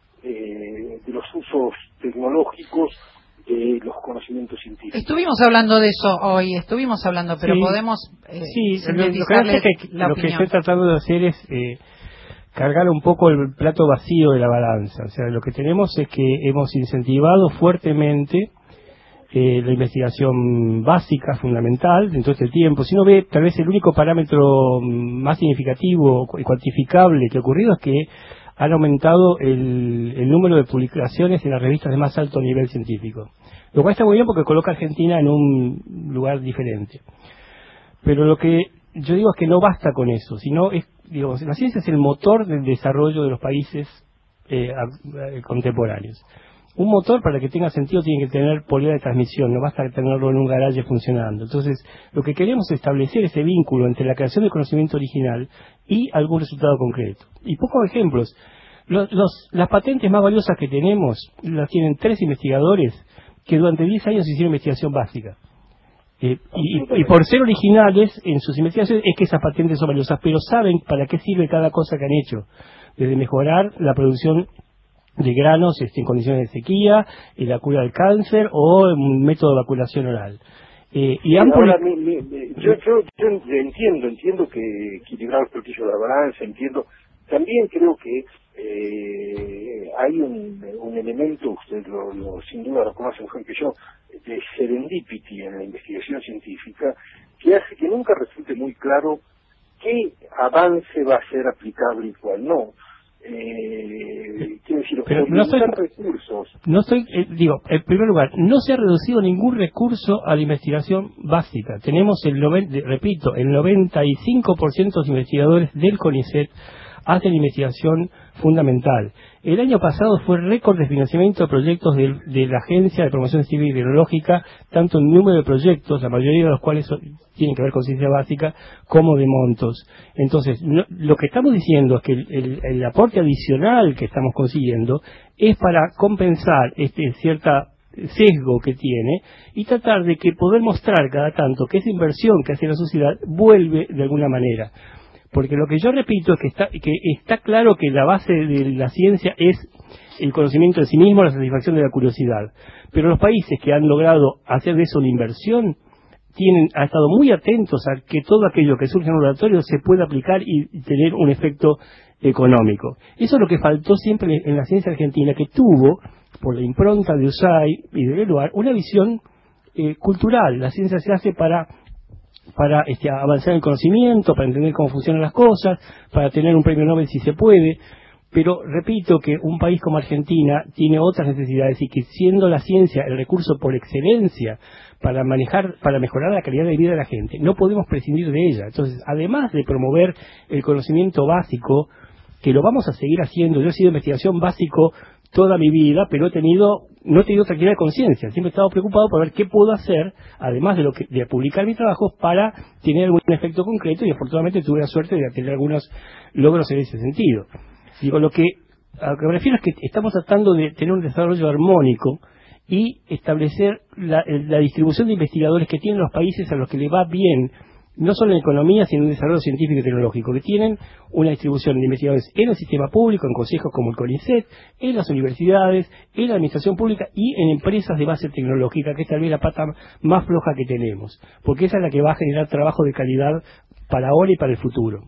eh, de los usos tecnológicos de los conocimientos científicos. Estuvimos hablando de eso hoy, estuvimos hablando, pero Sí, podemos eh, sí, lo, lo que, sintetizarle que, la lo que opinión. estoy tratando de hacer es eh, cargar un poco el plato vacío de la balanza. O sea, lo que tenemos es que hemos incentivado fuertemente eh, la investigación básica, fundamental, en todo este tiempo. Si uno ve, tal vez el único parámetro más significativo y cuantificable que ha ocurrido es que han aumentado el, el número de publicaciones en las revistas de más alto nivel científico. Lo cual está muy bien porque coloca a Argentina en un lugar diferente. Pero lo que yo digo es que no basta con eso, sino es, digamos, la ciencia es el motor del desarrollo de los países eh, a, a, contemporáneos. Un motor, para que tenga sentido, tiene que tener política de transmisión, no basta tenerlo en un garaje funcionando. Entonces, lo que queremos es establecer ese vínculo entre la creación del conocimiento original y algún resultado concreto. Y pocos ejemplos. Los, los, las patentes más valiosas que tenemos las tienen tres investigadores que durante diez años hicieron investigación básica. Eh, y, y por ser originales en sus investigaciones es que esas patentes son valiosas, pero saben para qué sirve cada cosa que han hecho. Desde mejorar la producción de granos este, en condiciones de sequía, y la cura del cáncer o un método de vacunación oral. Eh, y han Ahora, mi, mi, mi, yo, yo, yo entiendo, entiendo que equilibrar el platillo de la balanza, entiendo, También creo que eh, hay un, un elemento, usted lo, lo, sin duda lo conoce mejor que yo, de serendipity en la investigación científica, que hace que nunca resulte muy claro qué avance va a ser aplicable y cuál no. Eh, quiero decir, pero no soy, recursos. No soy, eh, digo, en primer lugar, no se ha reducido ningún recurso a la investigación básica. Tenemos el noventa, repito, el noventa y cinco por ciento de los investigadores del CONICET hacen investigación fundamental. El año pasado fue récord de financiamiento de proyectos de, de la Agencia de Promoción Civil y Tecnológica, tanto en número de proyectos, la mayoría de los cuales son, tienen que ver con ciencia básica, como de montos. Entonces, no, lo que estamos diciendo es que el, el, el aporte adicional que estamos consiguiendo es para compensar este cierta sesgo que tiene y tratar de que poder mostrar cada tanto que esa inversión que hace la sociedad vuelve de alguna manera. Porque lo que yo repito es que está, que está claro que la base de la ciencia es el conocimiento de sí mismo, la satisfacción de la curiosidad. Pero los países que han logrado hacer de eso una inversión tienen, han estado muy atentos a que todo aquello que surge en un laboratorio se pueda aplicar y tener un efecto económico. Eso es lo que faltó siempre en la ciencia argentina, que tuvo, por la impronta de U S A I y de Eluard, una visión eh, cultural. La ciencia se hace para para este, avanzar en el conocimiento, para entender cómo funcionan las cosas, para tener un premio Nobel si se puede, pero repito que un país como Argentina tiene otras necesidades y que siendo la ciencia el recurso por excelencia para manejar, para mejorar la calidad de vida de la gente, no podemos prescindir de ella. Entonces, además de promover el conocimiento básico, que lo vamos a seguir haciendo, yo he sido investigación básico toda mi vida, pero he tenido, no he tenido tranquilidad de conciencia, siempre he estado preocupado por ver qué puedo hacer, además de lo que, de publicar mis trabajos, para tener algún efecto concreto, y afortunadamente tuve la suerte de tener algunos logros en ese sentido. Digo, lo que, a lo que me refiero es que estamos tratando de tener un desarrollo armónico y establecer la, la distribución de investigadores que tienen los países a los que le va bien, no solo en economía, sino en desarrollo científico y tecnológico, que tienen una distribución de investigadores en el sistema público, en consejos como el CONICET, en las universidades, en la administración pública y en empresas de base tecnológica, que es tal vez la pata más floja que tenemos, porque esa es la que va a generar trabajo de calidad para ahora y para el futuro.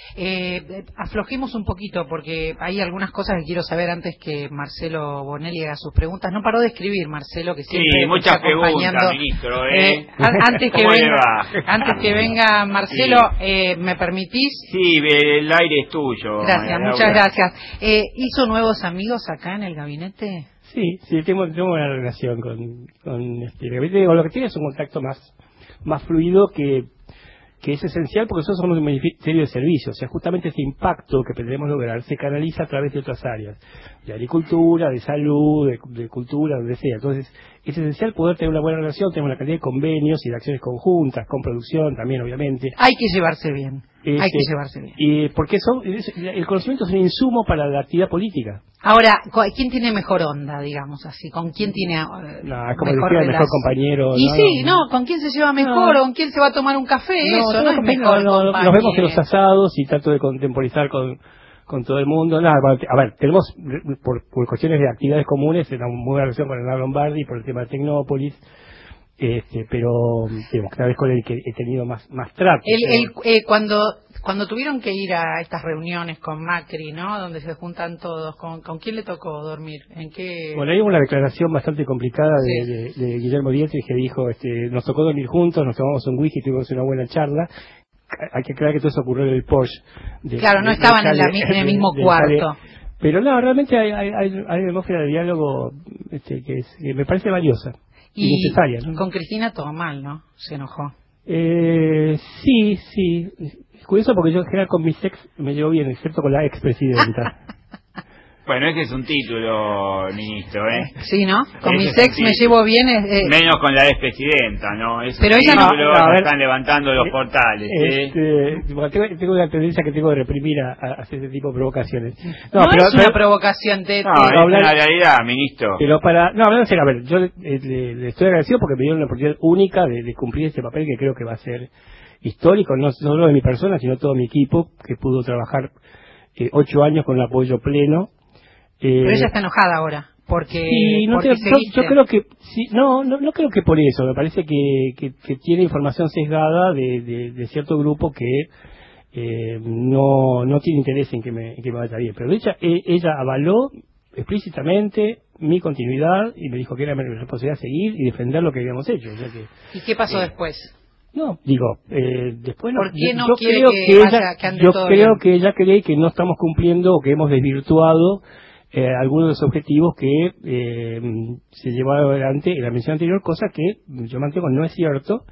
Eh, aflojemos un poquito porque hay algunas cosas que quiero saber antes que Marcelo Bonelli haga sus preguntas. No paró de escribir Marcelo, que siempre sí, muchas está acompañando. Preguntas, ministro, ¿eh? Eh, antes que venga, antes que venga Marcelo, sí. eh, ¿me permitís? Sí, el aire es tuyo. Gracias, muchas Laura. gracias. Eh, ¿Hizo nuevos amigos acá en el gabinete? Sí, sí, tengo, tengo una relación con, con este gabinete. Con lo que tiene es un contacto más, más fluido que que es esencial porque nosotros somos un ministerio de servicios, o sea, justamente ese impacto que pretendemos lograr se canaliza a través de otras áreas, de agricultura, de salud, de, de cultura, donde sea. Entonces, es esencial poder tener una buena relación, tenemos una cantidad de convenios y de acciones conjuntas, con producción también, obviamente. Hay que llevarse bien, este, hay que llevarse bien. Y porque son, el conocimiento es un insumo para la actividad política. Ahora, ¿quién tiene mejor onda, digamos así? ¿Con quién tiene uh, no, es como mejor decía, mejor compañero? Y no, sí, no, no, ¿con quién se lleva mejor? no. ¿O con quién se va a tomar un café? No, Eso no es mejor no, compañero. Nos vemos en los asados y trato de contemporizar con, con todo el mundo. Nada, a ver, tenemos, por, por cuestiones de actividades comunes, una muy buena relación con Hernán Lombardi por el tema de Tecnópolis. Este, pero digamos, cada vez con el que he tenido más más trato. El, el, eh, cuando cuando tuvieron que ir a estas reuniones con Macri, ¿no? Donde se juntan todos, ¿con, con quién le tocó dormir? ¿En qué? Bueno, hay una declaración bastante complicada de, sí. de, de Guillermo Dietrich que dijo, este, nos tocó dormir juntos, nos tomamos un whisky, tuvimos una buena charla. Hay que aclarar que todo eso ocurrió en el Porsche. De, claro, no de, estaban de, en, la, de, en el mismo de, cuarto. De, pero no, realmente hay, hay, hay, hay una atmósfera de diálogo este, que, es, que me parece valiosa. Y necesaria, ¿no? Con Cristina todo mal, ¿no? Se enojó. Eh, sí, sí. Es curioso porque yo en general con mis ex me llevo bien, excepto con la expresidenta. Bueno, ese es un título, ministro, ¿eh? Sí, ¿no? Con ese mis ex me llevo bien. Eh, Menos con la expresidenta, ¿no? Es pero un ella título, no, no, a ver, están levantando los portales, ¿eh? Este, bueno, tengo, tengo una tendencia que tengo de reprimir a, a hacer ese tipo de provocaciones. No, no pero, es una pero, provocación, te, No, te, es hablar, una realidad, ministro. Pero para, no, hablando en serio, a ver, yo le, le, le estoy agradecido porque me dieron la oportunidad única de, de cumplir este papel que creo que va a ser histórico, no solo de mi persona, sino todo mi equipo, que pudo trabajar eh, ocho años con un apoyo pleno. Pero ella está enojada ahora, porque, sí, no porque te, yo, yo creo que, sí, no, no, no creo que por eso, me parece que, que, que tiene información sesgada de, de, de cierto grupo que eh, no no tiene interés en que me, en que me vaya bien. Pero ella, ella avaló explícitamente mi continuidad y me dijo que era mi responsabilidad seguir y defender lo que habíamos hecho. O sea que, ¿y qué pasó eh, después? No, digo, eh, después no. ¿Por qué no yo quiere creo que que vaya- ella, que ande yo todo creo bien? que ella cree que no estamos cumpliendo o que hemos desvirtuado eh, algunos de los objetivos que eh, se llevaron adelante en la mención anterior, cosa que yo mantengo no es cierto.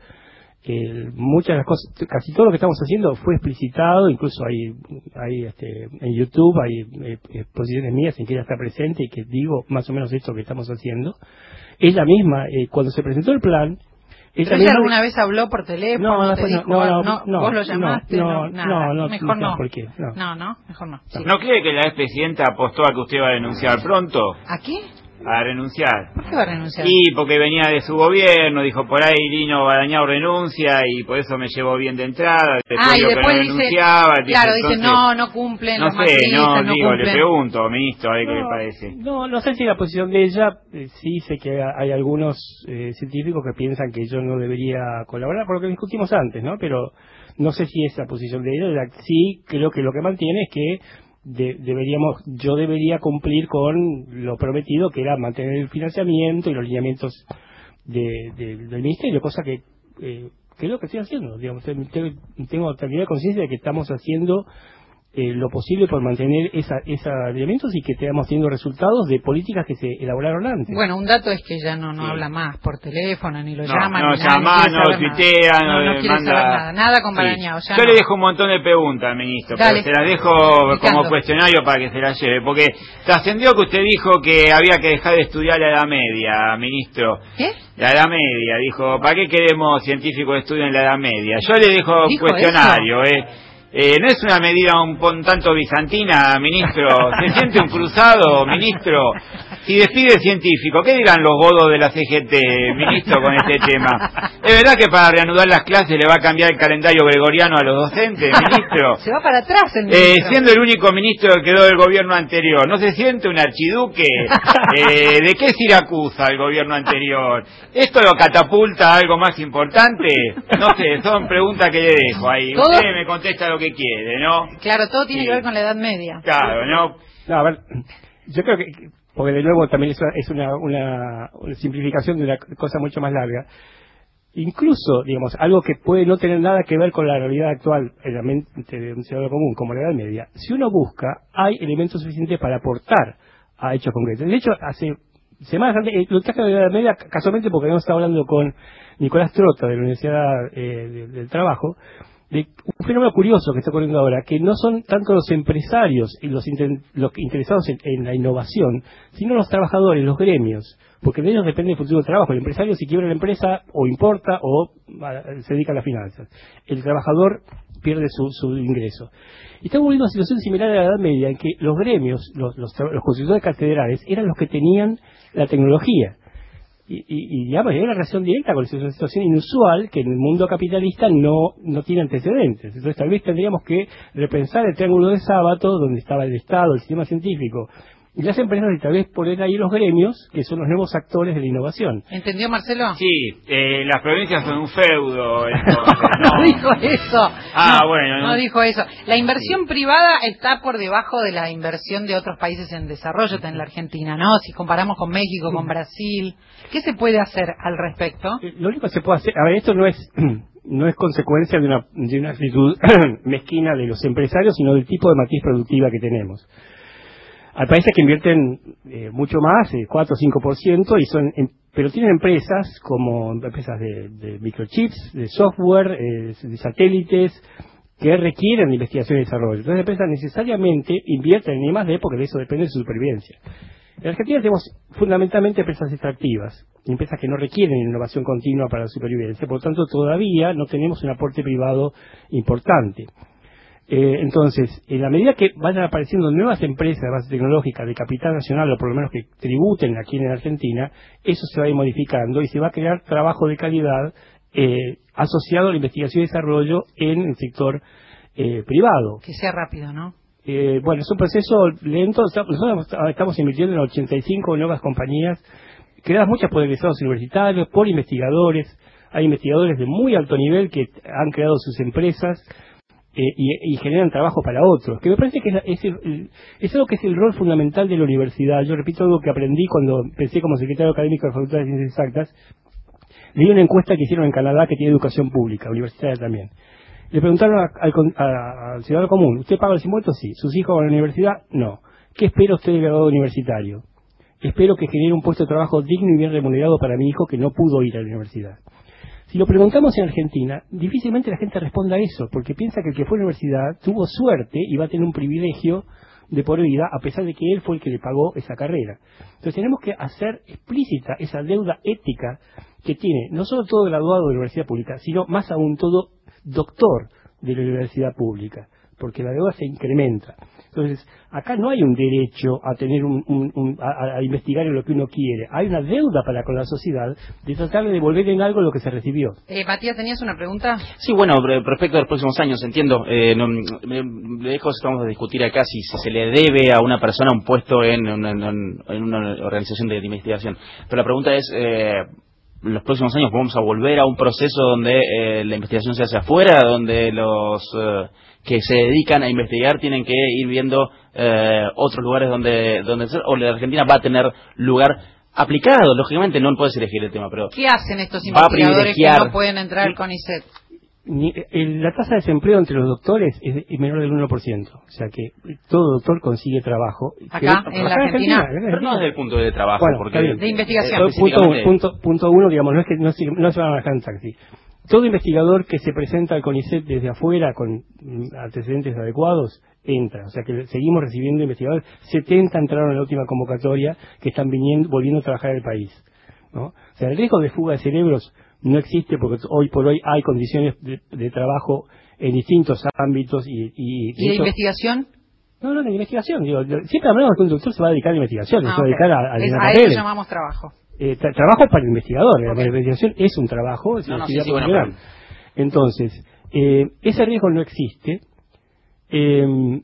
Eh, muchas de las cosas, casi todo lo que estamos haciendo fue explicitado, incluso hay, hay este, en YouTube hay eh, exposiciones mías en que ella está presente y que digo más o menos esto que estamos haciendo. Ella misma, eh, cuando se presentó el plan, ¿Pero ella misma- alguna vez habló por teléfono? No, te después no, dijo, no, ah, no, no, vos lo no, llamaste, no, no, no, nada. no, Mejor no, no. ¿por qué? No. no, no, mejor no. Sí. ¿No cree que la expresidenta apostó a que usted va a denunciar pronto? ¿A qué? A renunciar. ¿Por qué va a renunciar? Y porque venía de su gobierno, dijo por ahí Lino Barañao renuncia y por eso me llevó bien de entrada. Después Ah, y dijo que después no dice, renunciaba, claro, entonces, dice, no, no cumplen no los sé, macristas, no, no digo, cumplen. le pregunto, ministro, a ver qué le No, parece. No, no sé si la posición de ella, eh, sí sé que hay algunos eh, científicos que piensan que yo no debería colaborar, por lo que discutimos antes, ¿no? Pero no sé si es la posición de ella. Ella sí creo que lo que mantiene es que de- deberíamos, yo debería cumplir con lo prometido, que era mantener el financiamiento y los lineamientos de, de- del ministerio, cosa que eh, que es lo que estoy haciendo. Digamos, tengo, tengo tranquilidad de conciencia de que estamos haciendo eh, lo posible por mantener esa, esos alineamientos y que estemos teniendo resultados de políticas que se elaboraron antes. Bueno, un dato es que ella no, no Sí. habla más por teléfono, ni lo No, llama, no ni nada, llama, quiere no saber tuitea, nada. no no, le no quiere manda- saber nada, nada con Sí. Barañao, ya Yo no. le dejo un montón de preguntas, ministro, Dale. pero se las dejo Picando. como cuestionario para que se las lleve, porque trascendió que usted dijo que había que dejar de estudiar la Edad Media, ministro. ¿Qué? La Edad Media, dijo, ¿para qué queremos científicos que estudien la Edad Media? Yo le dejo ¿Dijo cuestionario, ¿eh? Eh, ¿No es una medida un, un tanto bizantina, ministro? ¿Se siente un cruzado, ministro? Si despide científico, ¿qué dirán los godos de la C G T, ministro, con este tema? ¿Es verdad que para reanudar las clases le va a cambiar el calendario gregoriano a los docentes, ministro? Se va para atrás el Eh, ministro. siendo el único ministro que quedó del gobierno anterior, ¿no se siente un archiduque? Eh, ¿De qué Siracusa el gobierno anterior? ¿Esto lo catapulta a algo más importante? No sé, son preguntas que le dejo ahí. Todo- Usted me contesta lo que quiere, ¿no? Claro, todo tiene Sí. que ver con la Edad Media. Claro, ¿no? No, a ver, yo creo que, porque de nuevo también es una, es una, una, una simplificación de una cosa mucho más larga. Incluso, digamos, algo que puede no tener nada que ver con la realidad actual en la mente de un ciudadano común, como la Edad Media, si uno busca, hay elementos suficientes para aportar a hechos concretos. De hecho, hace semanas antes, eh, lo traje de la Edad Media casualmente porque hemos estado hablando con Nicolás Trota de la Universidad eh, de- del Trabajo, de un fenómeno curioso que está ocurriendo ahora, que no son tanto los empresarios y los, inter- los interesados en, en la innovación, sino los trabajadores, los gremios, porque de ellos depende el futuro del trabajo. El empresario, si quiebra la empresa, o importa o ah, se dedica a las finanzas. El trabajador pierde su, su ingreso. Y estamos viviendo una situación similar a la Edad Media, en que los gremios, los, los, tra- los constructores de catedrales, eran los que tenían la tecnología. Y, y, y digamos, hay una relación directa con una situación inusual que en el mundo capitalista no, no tiene antecedentes. Entonces tal vez tendríamos que repensar el triángulo de Sábato, donde estaba el Estado, el sistema científico y las empresas, y tal vez poner ahí los gremios, que son los nuevos actores de la innovación. ¿Entendió, Marcelo? Sí, eh, las provincias son un feudo, entonces, No ¿no? dijo eso. Ah, No, bueno, No no. dijo eso. La inversión privada está por debajo de la inversión de otros países en desarrollo, está en la Argentina, ¿no? Si comparamos con México, con Brasil, ¿qué se puede hacer al respecto? Eh, Lo único que se puede hacer, a ver, esto no es no es consecuencia de una, de una actitud mezquina de los empresarios, sino del tipo de matriz productiva que tenemos. Hay países que invierten eh, mucho más, eh, cuatro o cinco por ciento, y son, em- pero tienen empresas como empresas de, de microchips, de software, eh, de satélites, que requieren de investigación y desarrollo. Entonces las empresas necesariamente invierten en I más D porque de eso depende de su supervivencia. En Argentina tenemos fundamentalmente empresas extractivas, empresas que no requieren innovación continua para la supervivencia, por lo tanto todavía no tenemos un aporte privado importante. Eh, entonces, en la medida que vayan apareciendo nuevas empresas de base tecnológica de capital nacional, o por lo menos que tributen aquí en Argentina, eso se va a ir modificando y se va a crear trabajo de calidad eh, asociado a la investigación y desarrollo en el sector eh, privado. Que sea rápido, ¿no? Eh, bueno, es un proceso lento. Nosotros estamos invirtiendo en ochenta y cinco nuevas compañías, creadas muchas por egresados universitarios, por investigadores. Hay investigadores de muy alto nivel que han creado sus empresas eh, y, y generan trabajo para otros, que me parece que es, es, el, es algo que es el rol fundamental de la universidad. Yo repito algo que aprendí cuando empecé como secretario académico de la Facultad de Ciencias Exactas. Leí una encuesta que hicieron en Canadá que tiene educación pública, universitaria también. Le preguntaron a, al, a, al ciudadano común, ¿usted paga los impuestos? Sí. ¿Sus hijos van a la universidad? No. ¿Qué espera usted del graduado universitario? Espero que genere un puesto de trabajo digno y bien remunerado para mi hijo que no pudo ir a la universidad. Si lo preguntamos en Argentina, difícilmente la gente responda a eso, porque piensa que el que fue a la universidad tuvo suerte y va a tener un privilegio de por vida, a pesar de que él fue el que le pagó esa carrera. Entonces tenemos que hacer explícita esa deuda ética que tiene no solo todo graduado de la universidad pública, sino más aún todo doctor de la universidad pública, porque la deuda se incrementa. Entonces, acá no hay un derecho a tener un, un, un a, a investigar en lo que uno quiere. Hay una deuda para con la sociedad de tratar de devolver en algo lo que se recibió. Eh, Matías, ¿tenías una pregunta? Sí, bueno, respecto a los próximos años, entiendo, eh, no, me, lejos estamos a discutir acá si, si se le debe a una persona un puesto en una, en una organización de investigación. Pero la pregunta es, eh, en los próximos años vamos a volver a un proceso donde eh, la investigación se hace afuera, donde los eh, que se dedican a investigar tienen que ir viendo eh, otros lugares donde donde ser, o la Argentina va a tener lugar aplicado, lógicamente no puedes elegir el tema, pero ¿qué hacen estos investigadores que no pueden entrar al CONICET? Ni, el, la tasa de desempleo entre los doctores es, es menor del uno por ciento, o sea que todo doctor consigue trabajo. ¿Acá, que, en la Argentina? Argentina? Pero no desde el punto de trabajo, bueno, porque de investigación. Eh, punto, punto, punto uno, digamos, no es que no, no se van a manejar en taxi. Todo investigador que se presenta al CONICET desde afuera con antecedentes adecuados entra, o sea que seguimos recibiendo investigadores. setenta entraron en la última convocatoria que están viniendo, volviendo a trabajar en el país, ¿no? O sea, el riesgo de fuga de cerebros no existe porque hoy por hoy hay condiciones de, de trabajo en distintos ámbitos y... ¿Y, ¿Y de, de hecho, investigación? No, no, de investigación. Digo, siempre hablamos que un doctor se va a dedicar a investigación, ah, se va a dedicar a, a, es, a eso llamamos trabajo. Eh, tra trabajo para el investigador, okay. La investigación es un trabajo, es no, una no, sí, sí, profesional. bueno, Entonces, eh, ese riesgo no existe, eh,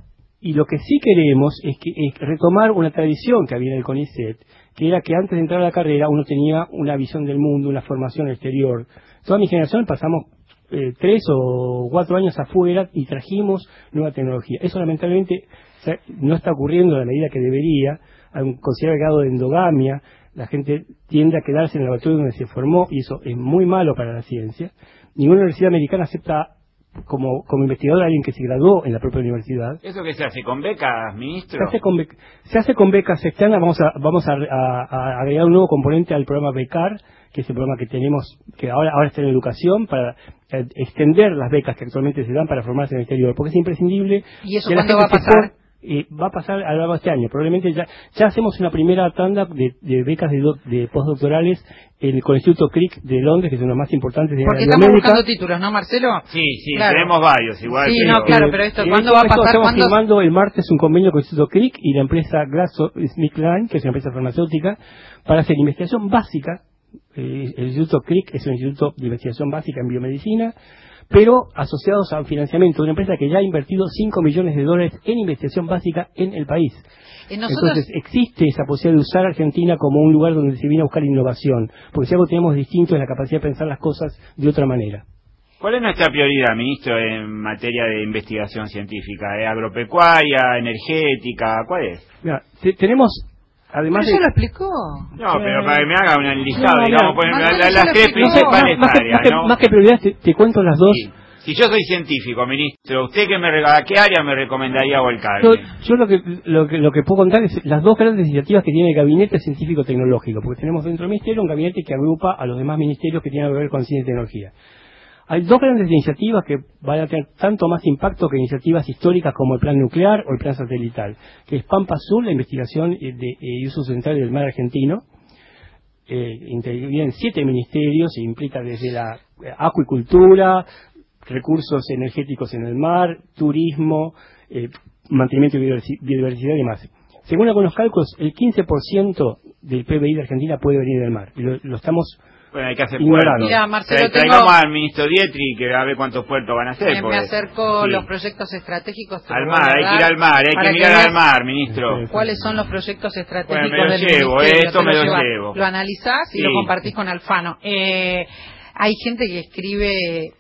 y lo que sí queremos es, que, es retomar una tradición que había en el CONICET, que era que antes de entrar a la carrera uno tenía una visión del mundo, una formación exterior. Toda mi generación pasamos eh, tres o cuatro años afuera y trajimos nueva tecnología. Eso lamentablemente no está ocurriendo a la medida que debería. Hay un considerable grado de endogamia. La gente tiende a quedarse en el laboratorio donde se formó y eso es muy malo para la ciencia. Ninguna universidad americana acepta como, como investigador a alguien que se graduó en la propia universidad. ¿Eso qué se hace? ¿Con becas, ministro? Se hace con, bec se hace con becas externas. Vamos a, vamos a, a, a agregar un nuevo componente al programa Becar, que es el programa que tenemos, que ahora, ahora está en educación, para eh, extender las becas que actualmente se dan para formarse en el exterior, porque es imprescindible. ¿Y eso cuándo va a pasar? Eh, va a pasar a lo largo de este año. Probablemente ya ya hacemos una primera tanda de, de becas de, do, de postdoctorales en, con el Instituto Crick de Londres, que son los más importantes de Porque la estamos buscando títulos, ¿no, Marcelo? Sí, sí, claro. Tenemos varios, igual. Sí, pero... no, claro, pero esto, eh, ¿cuándo va a pasar? Estamos ¿Cuándo? firmando el martes un convenio con el Instituto Crick y la empresa GlaxoSmithKline, que es una empresa farmacéutica, para hacer investigación básica. Eh, el Instituto Crick es un instituto de investigación básica en biomedicina, pero asociados a un financiamiento de una empresa que ya ha invertido cinco millones de dólares en investigación básica en el país. ¿Y nosotros? Entonces existe esa posibilidad de usar a Argentina como un lugar donde se viene a buscar innovación, porque si algo tenemos distinto es la capacidad de pensar las cosas de otra manera. ¿Cuál es nuestra prioridad, ministro, en materia de investigación científica? ¿Eh? ¿Agropecuaria, energética? ¿Cuál es? Mira, te, tenemos... Además ¿Pero de... eso lo explicó? No, pero para que me haga un listado, no, digamos, pues, no, las, las tres principales más, áreas, más que, ¿no? Más que prioridades, te, te cuento las dos. Sí. Si yo soy científico, ministro, ¿usted qué me, a qué área me recomendaría volcarme? Yo, yo lo, que, lo, que, lo que puedo contar es las dos grandes iniciativas que tiene el Gabinete Científico-Tecnológico, porque tenemos dentro del Ministerio un gabinete que agrupa a los demás ministerios que tienen que ver con ciencia y tecnología. Hay dos grandes iniciativas que van a tener tanto más impacto que iniciativas históricas como el plan nuclear o el plan satelital, que es Pampa Azul, la investigación de, de, de uso central del mar argentino, eh, interviene en siete ministerios e implica desde la acuicultura, recursos energéticos en el mar, turismo, eh, mantenimiento de biodiversidad y demás. Según algunos cálculos, el quince por ciento del P B I de Argentina puede venir del mar, y lo, lo estamos... Bueno, hay que hacer puertos. Mira, Marcelo, Tra traigamos tengo... al ministro Dietri que a ver cuántos puertos van a hacer. Me, porque... me acerco sí. los proyectos estratégicos. Al mar, hay que ir al mar, hay que mirar al mar, ministro. ¿Cuáles son los proyectos estratégicos bueno, me lo del llevo, ministerio? esto me lo, lo llevo. Lo analizás y sí. lo compartís con Alfano. Eh, hay gente que escribe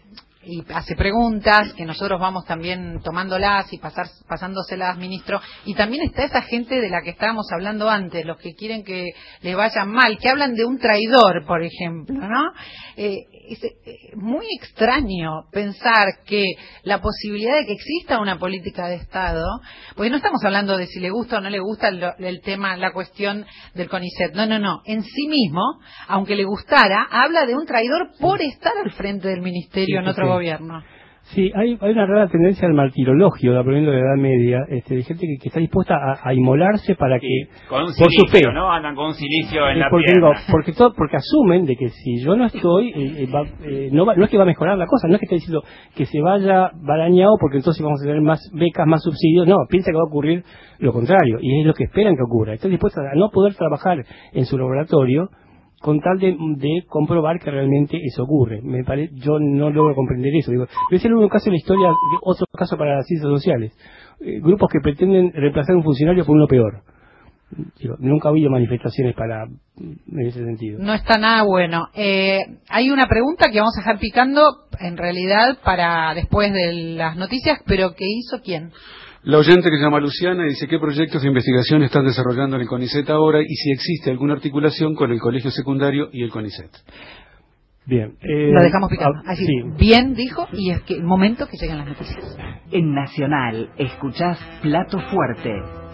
y hace preguntas que nosotros vamos también tomándolas y pasar, pasándoselas, ministro. Y también está esa gente de la que estábamos hablando antes, los que quieren que les vaya mal, que hablan de un traidor, por ejemplo, ¿no? Eh, es eh, muy extraño pensar que la posibilidad de que exista una política de Estado, porque no estamos hablando de si le gusta o no le gusta el, el tema, la cuestión del CONICET, no, no, no, en sí mismo, aunque le gustara, habla de un traidor por estar al frente del ministerio sí, en otro sí. gobierno. Sí, hay, hay una rara tendencia al martirologio, aprendiendo de la Edad Media, este, de gente que, que está dispuesta a, a inmolarse para sí, que... con un por silicio, su fe. ¿no? Andan con un silicio en sí, la porque, pierna. digo, porque, todo, porque asumen de que si yo no estoy, eh, eh, va, eh, no, va, no es que va a mejorar la cosa, no es que esté diciendo que se vaya barañado porque entonces vamos a tener más becas, más subsidios, no, piensa que va a ocurrir lo contrario, y es lo que esperan que ocurra. Están dispuestos a no poder trabajar en su laboratorio con tal de, de comprobar que realmente eso ocurre. Me parece, yo no logro comprender eso. Digo, es el único caso en la historia, otro caso para las ciencias sociales. Eh, grupos que pretenden reemplazar a un funcionario por uno peor. Digo, nunca ha habido manifestaciones para en ese sentido. No está nada bueno. Eh, hay una pregunta que vamos a dejar picando, en realidad, para después de las noticias, pero ¿qué hizo quién? La oyente que se llama Luciana dice qué proyectos de investigación están desarrollando en el CONICET ahora y si existe alguna articulación con el colegio secundario y el CONICET. Bien. Eh, Lo dejamos picando. Ah, Así, sí. Bien dijo, y es que el momento que llegan las noticias. En Nacional, escuchás Plato Fuerte.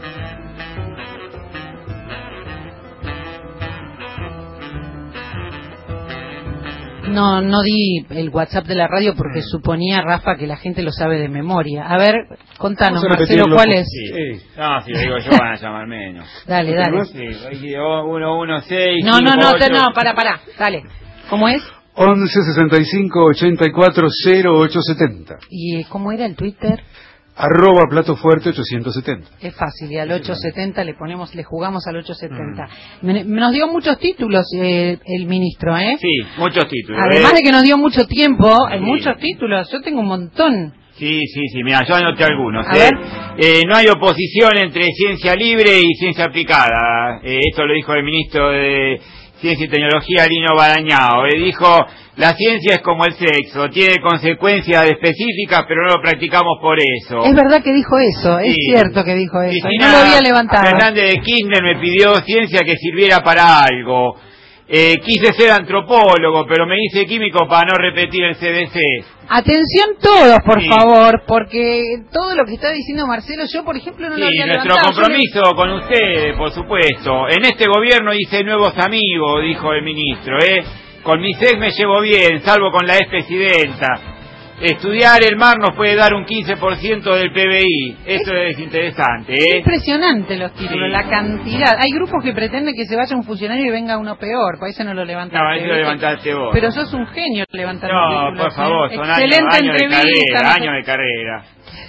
No, no di el WhatsApp de la radio porque suponía, Rafa, que la gente lo sabe de memoria. A ver, contanos, Marcelo, ¿cuál es? Sí. Sí. No, si lo digo yo van a llamar menos. Dale, dale. Sí, uno uno seis. No, no, no, te, no, para, para, dale. ¿Cómo es? once sesenta y cinco ochenta y cuatro cero ocho setenta. ¿Y cómo era el Twitter? Arroba Plato Fuerte ochocientos setenta. Es fácil, y al ochocientos setenta le ponemos, le jugamos al ochocientos setenta. Mm. Nos dio muchos títulos eh, el ministro, ¿eh? Sí, muchos títulos. Además ¿eh? de que nos dio mucho tiempo, sí. muchos Sí. títulos, yo tengo un montón. Sí, sí, sí, mira, yo anoté algunos. A ¿eh? ver. Eh, no hay oposición entre ciencia libre y ciencia aplicada. Eh, esto lo dijo el ministro de Ciencia y Tecnología, Lino Barañao. Eh, dijo, la ciencia es como el sexo, tiene consecuencias específicas, pero no lo practicamos por eso. Es verdad que dijo eso, Sí. es cierto que dijo eso. Cristina Y no lo había levantado. Fernández de Kirchner me pidió ciencia que sirviera para algo. Eh, quise ser antropólogo, pero me hice químico para no repetir el C D C. Atención todos, por Sí. favor, porque todo lo que está diciendo Marcelo, yo, por ejemplo, no Sí, lo había nuestro levantado. compromiso con ustedes, por supuesto. En este gobierno hice nuevos amigos, dijo el ministro, ¿eh? Con mi ex me llevo bien, salvo con la expresidenta. Estudiar el mar nos puede dar un quince por ciento del P B I. Esto es, es interesante, ¿eh? Impresionante los títulos, Sí. la cantidad. Hay grupos que pretenden que se vaya un funcionario y venga uno peor, por eso no lo levantaste. No, eso lo levantaste vos. Pero sos un genio levantando No, títulos. por favor, ¿eh? son Excelente años, años de entrevista. carrera, no sé- años de carrera.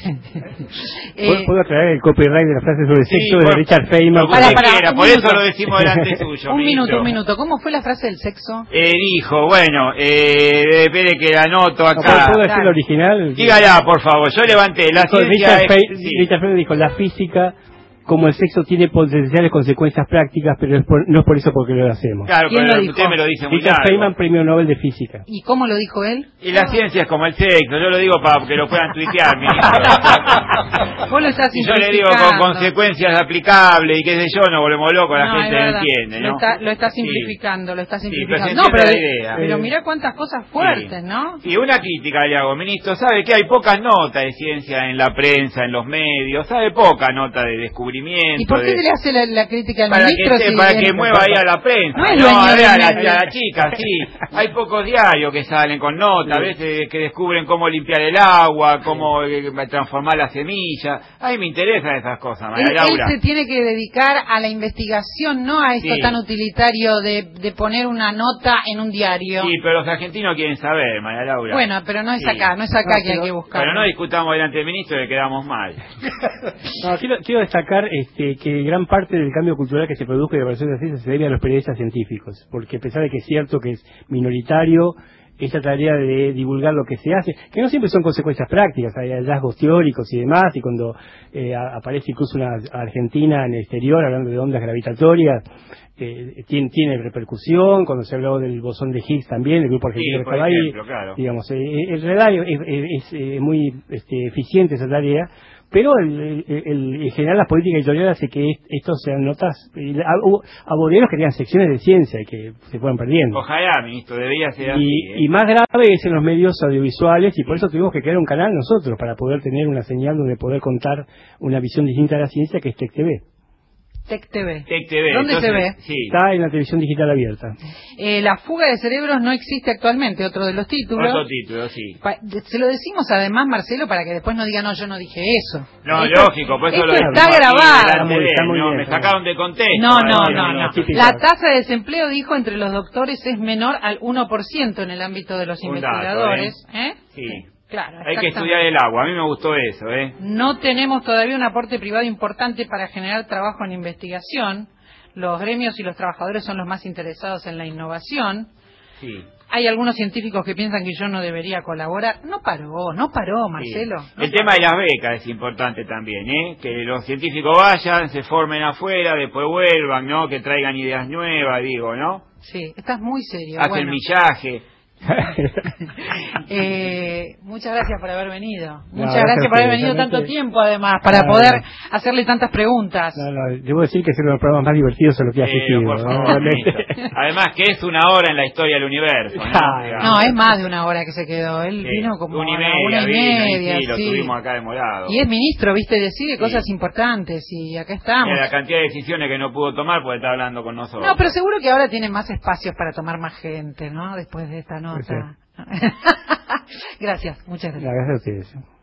Eh, ¿Puedo aclarar el copyright de la frase sobre Sí, sexo de por- Richard Feynman? Lo que Para, usted para, quiera, un por minuto. eso lo decimos delante suyo, un ministro. minuto, un minuto. ¿Cómo fue la frase del sexo? Eh, dijo, bueno, eh, espere que la anoto No, acá. ¿Puedo puedo decir Dale. el original? Dígala, por favor, yo levanté, la Dijo ciencia Richard, es... Fe- sí. Richard Feynman dijo, la física, como el sexo, tiene potenciales consecuencias prácticas, pero es por- no es por eso porque lo hacemos. Claro, ¿Quién pero lo dijo? usted me lo dice muy Richard largo. Feynman, premio Nobel de Física. ¿Y cómo lo dijo él? Y la ciencia es como el sexo, yo lo digo para que lo puedan tuitear, ministro. Vos lo estás Si yo le digo con simplificando. consecuencias aplicables y qué sé yo, nos volvemos locos, la No, gente es no verdad. entiende, ¿no? Lo está, lo está Sí. simplificando, lo está Sí, simplificando. pero no, se pero, entiende la idea. pero Eh, mirá cuántas cosas fuertes, Sí. ¿no? Y una crítica le hago, ministro, ¿sabe que hay pocas notas de ciencia en la prensa, en los medios? ¿Sabe poca nota de descubrimiento? ¿Y por qué de... le hace la, la crítica al para ministro? que, si para bien- que mueva ahí a la prensa. No es No, dueño a, ver, a, del la, medio. a la chica, sí. Hay pocos diarios que salen con notas, a veces que descubren cómo limpiar el agua, cómo eh, transformar la semilla. A mí me interesan esas cosas, María Él, él Laura. se tiene que dedicar a la investigación, no a esto Sí. tan utilitario de, de poner una nota en un diario. Sí, pero los argentinos quieren saber, María Laura. Bueno, pero no es Sí. acá, no es acá No, que hay pero- que buscar. Pero no discutamos delante del ministro que quedamos mal. No, quiero, quiero destacar este, que gran parte del cambio cultural que se produjo de la evaluación de la ciencia se debe a los periodistas científicos, porque a pesar de que es cierto que es minoritario esta tarea de divulgar lo que se hace, que no siempre son consecuencias prácticas, hay hallazgos teóricos y demás, y cuando eh, aparece incluso una Argentina en el exterior hablando de ondas gravitatorias, eh, tiene, tiene repercusión. Cuando se habló del bosón de Higgs también, el grupo argentino Sí, que estaba ejemplo, ahí, claro. digamos, eh, en realidad es, es, es, es muy este, eficiente esa tarea, pero el, el, el, en general la política editorial hace que est, esto sean notas, eh, a boderos que tengan secciones de ciencia y que se fueran perdiendo. Ojalá, ministro, debería ser así. Y, ¿eh? y más grave es en los medios audiovisuales, y por eso tuvimos que crear un canal nosotros, para poder tener una señal donde poder contar una visión distinta de la ciencia, que es T E C T V. T E C T V. T E C T V. ¿Dónde entonces, se ve? Sí. Está en la televisión digital abierta. Eh, la fuga de cerebros no existe actualmente, otro de los títulos. Otro título, sí. Pa- Se lo decimos además, Marcelo, para que después no diga, no, yo no dije eso. No, Esto- lógico, por eso esto lo está decimos aquí grabado. delante de él, Está muy no, bien, me está sacaron de contexto. No, no, ¿eh? no, no. típico. La tasa de desempleo, dijo, entre los doctores es menor al uno por ciento en el ámbito de los Un dato, investigadores. ¿eh? Sí. Claro, Hay que exactamente. estudiar el agua, a mí me gustó eso, ¿eh? No tenemos todavía un aporte privado importante para generar trabajo en investigación. Los gremios y los trabajadores son los más interesados en la innovación. Sí. Hay algunos científicos que piensan que yo no debería colaborar. No paró, no paró, Marcelo. Sí. No El tema de las becas es importante también, ¿eh? Que los científicos vayan, se formen afuera, después vuelvan, ¿no? Que traigan ideas nuevas, digo, ¿no? Sí, estás muy serio. Hacen Bueno, millaje. eh, muchas gracias por haber venido. No, Muchas gracias gracias a por haber ustedes, venido tanto realmente- tiempo, además, para No, poder no. hacerle tantas preguntas. No, no, debo decir que es uno de los programas más divertidos a los que he Eh, asistido. por ¿no? favor, ministro. Además que es una hora en la historia del universo, ¿no? Ah, Digamos. No, es más de una hora que se quedó. Él Sí, vino como una y a la media, una y vino, y media. sí, lo sí. tuvimos acá demorado. Y es ministro, viste, decide Sí. cosas importantes y acá estamos. Mira la cantidad de decisiones que no pudo tomar porque está hablando con nosotros. No, pero seguro que ahora tiene más espacios para tomar más gente, ¿no? Después de esta nota. Sí. Gracias, muchas gracias. Gracias a ustedes.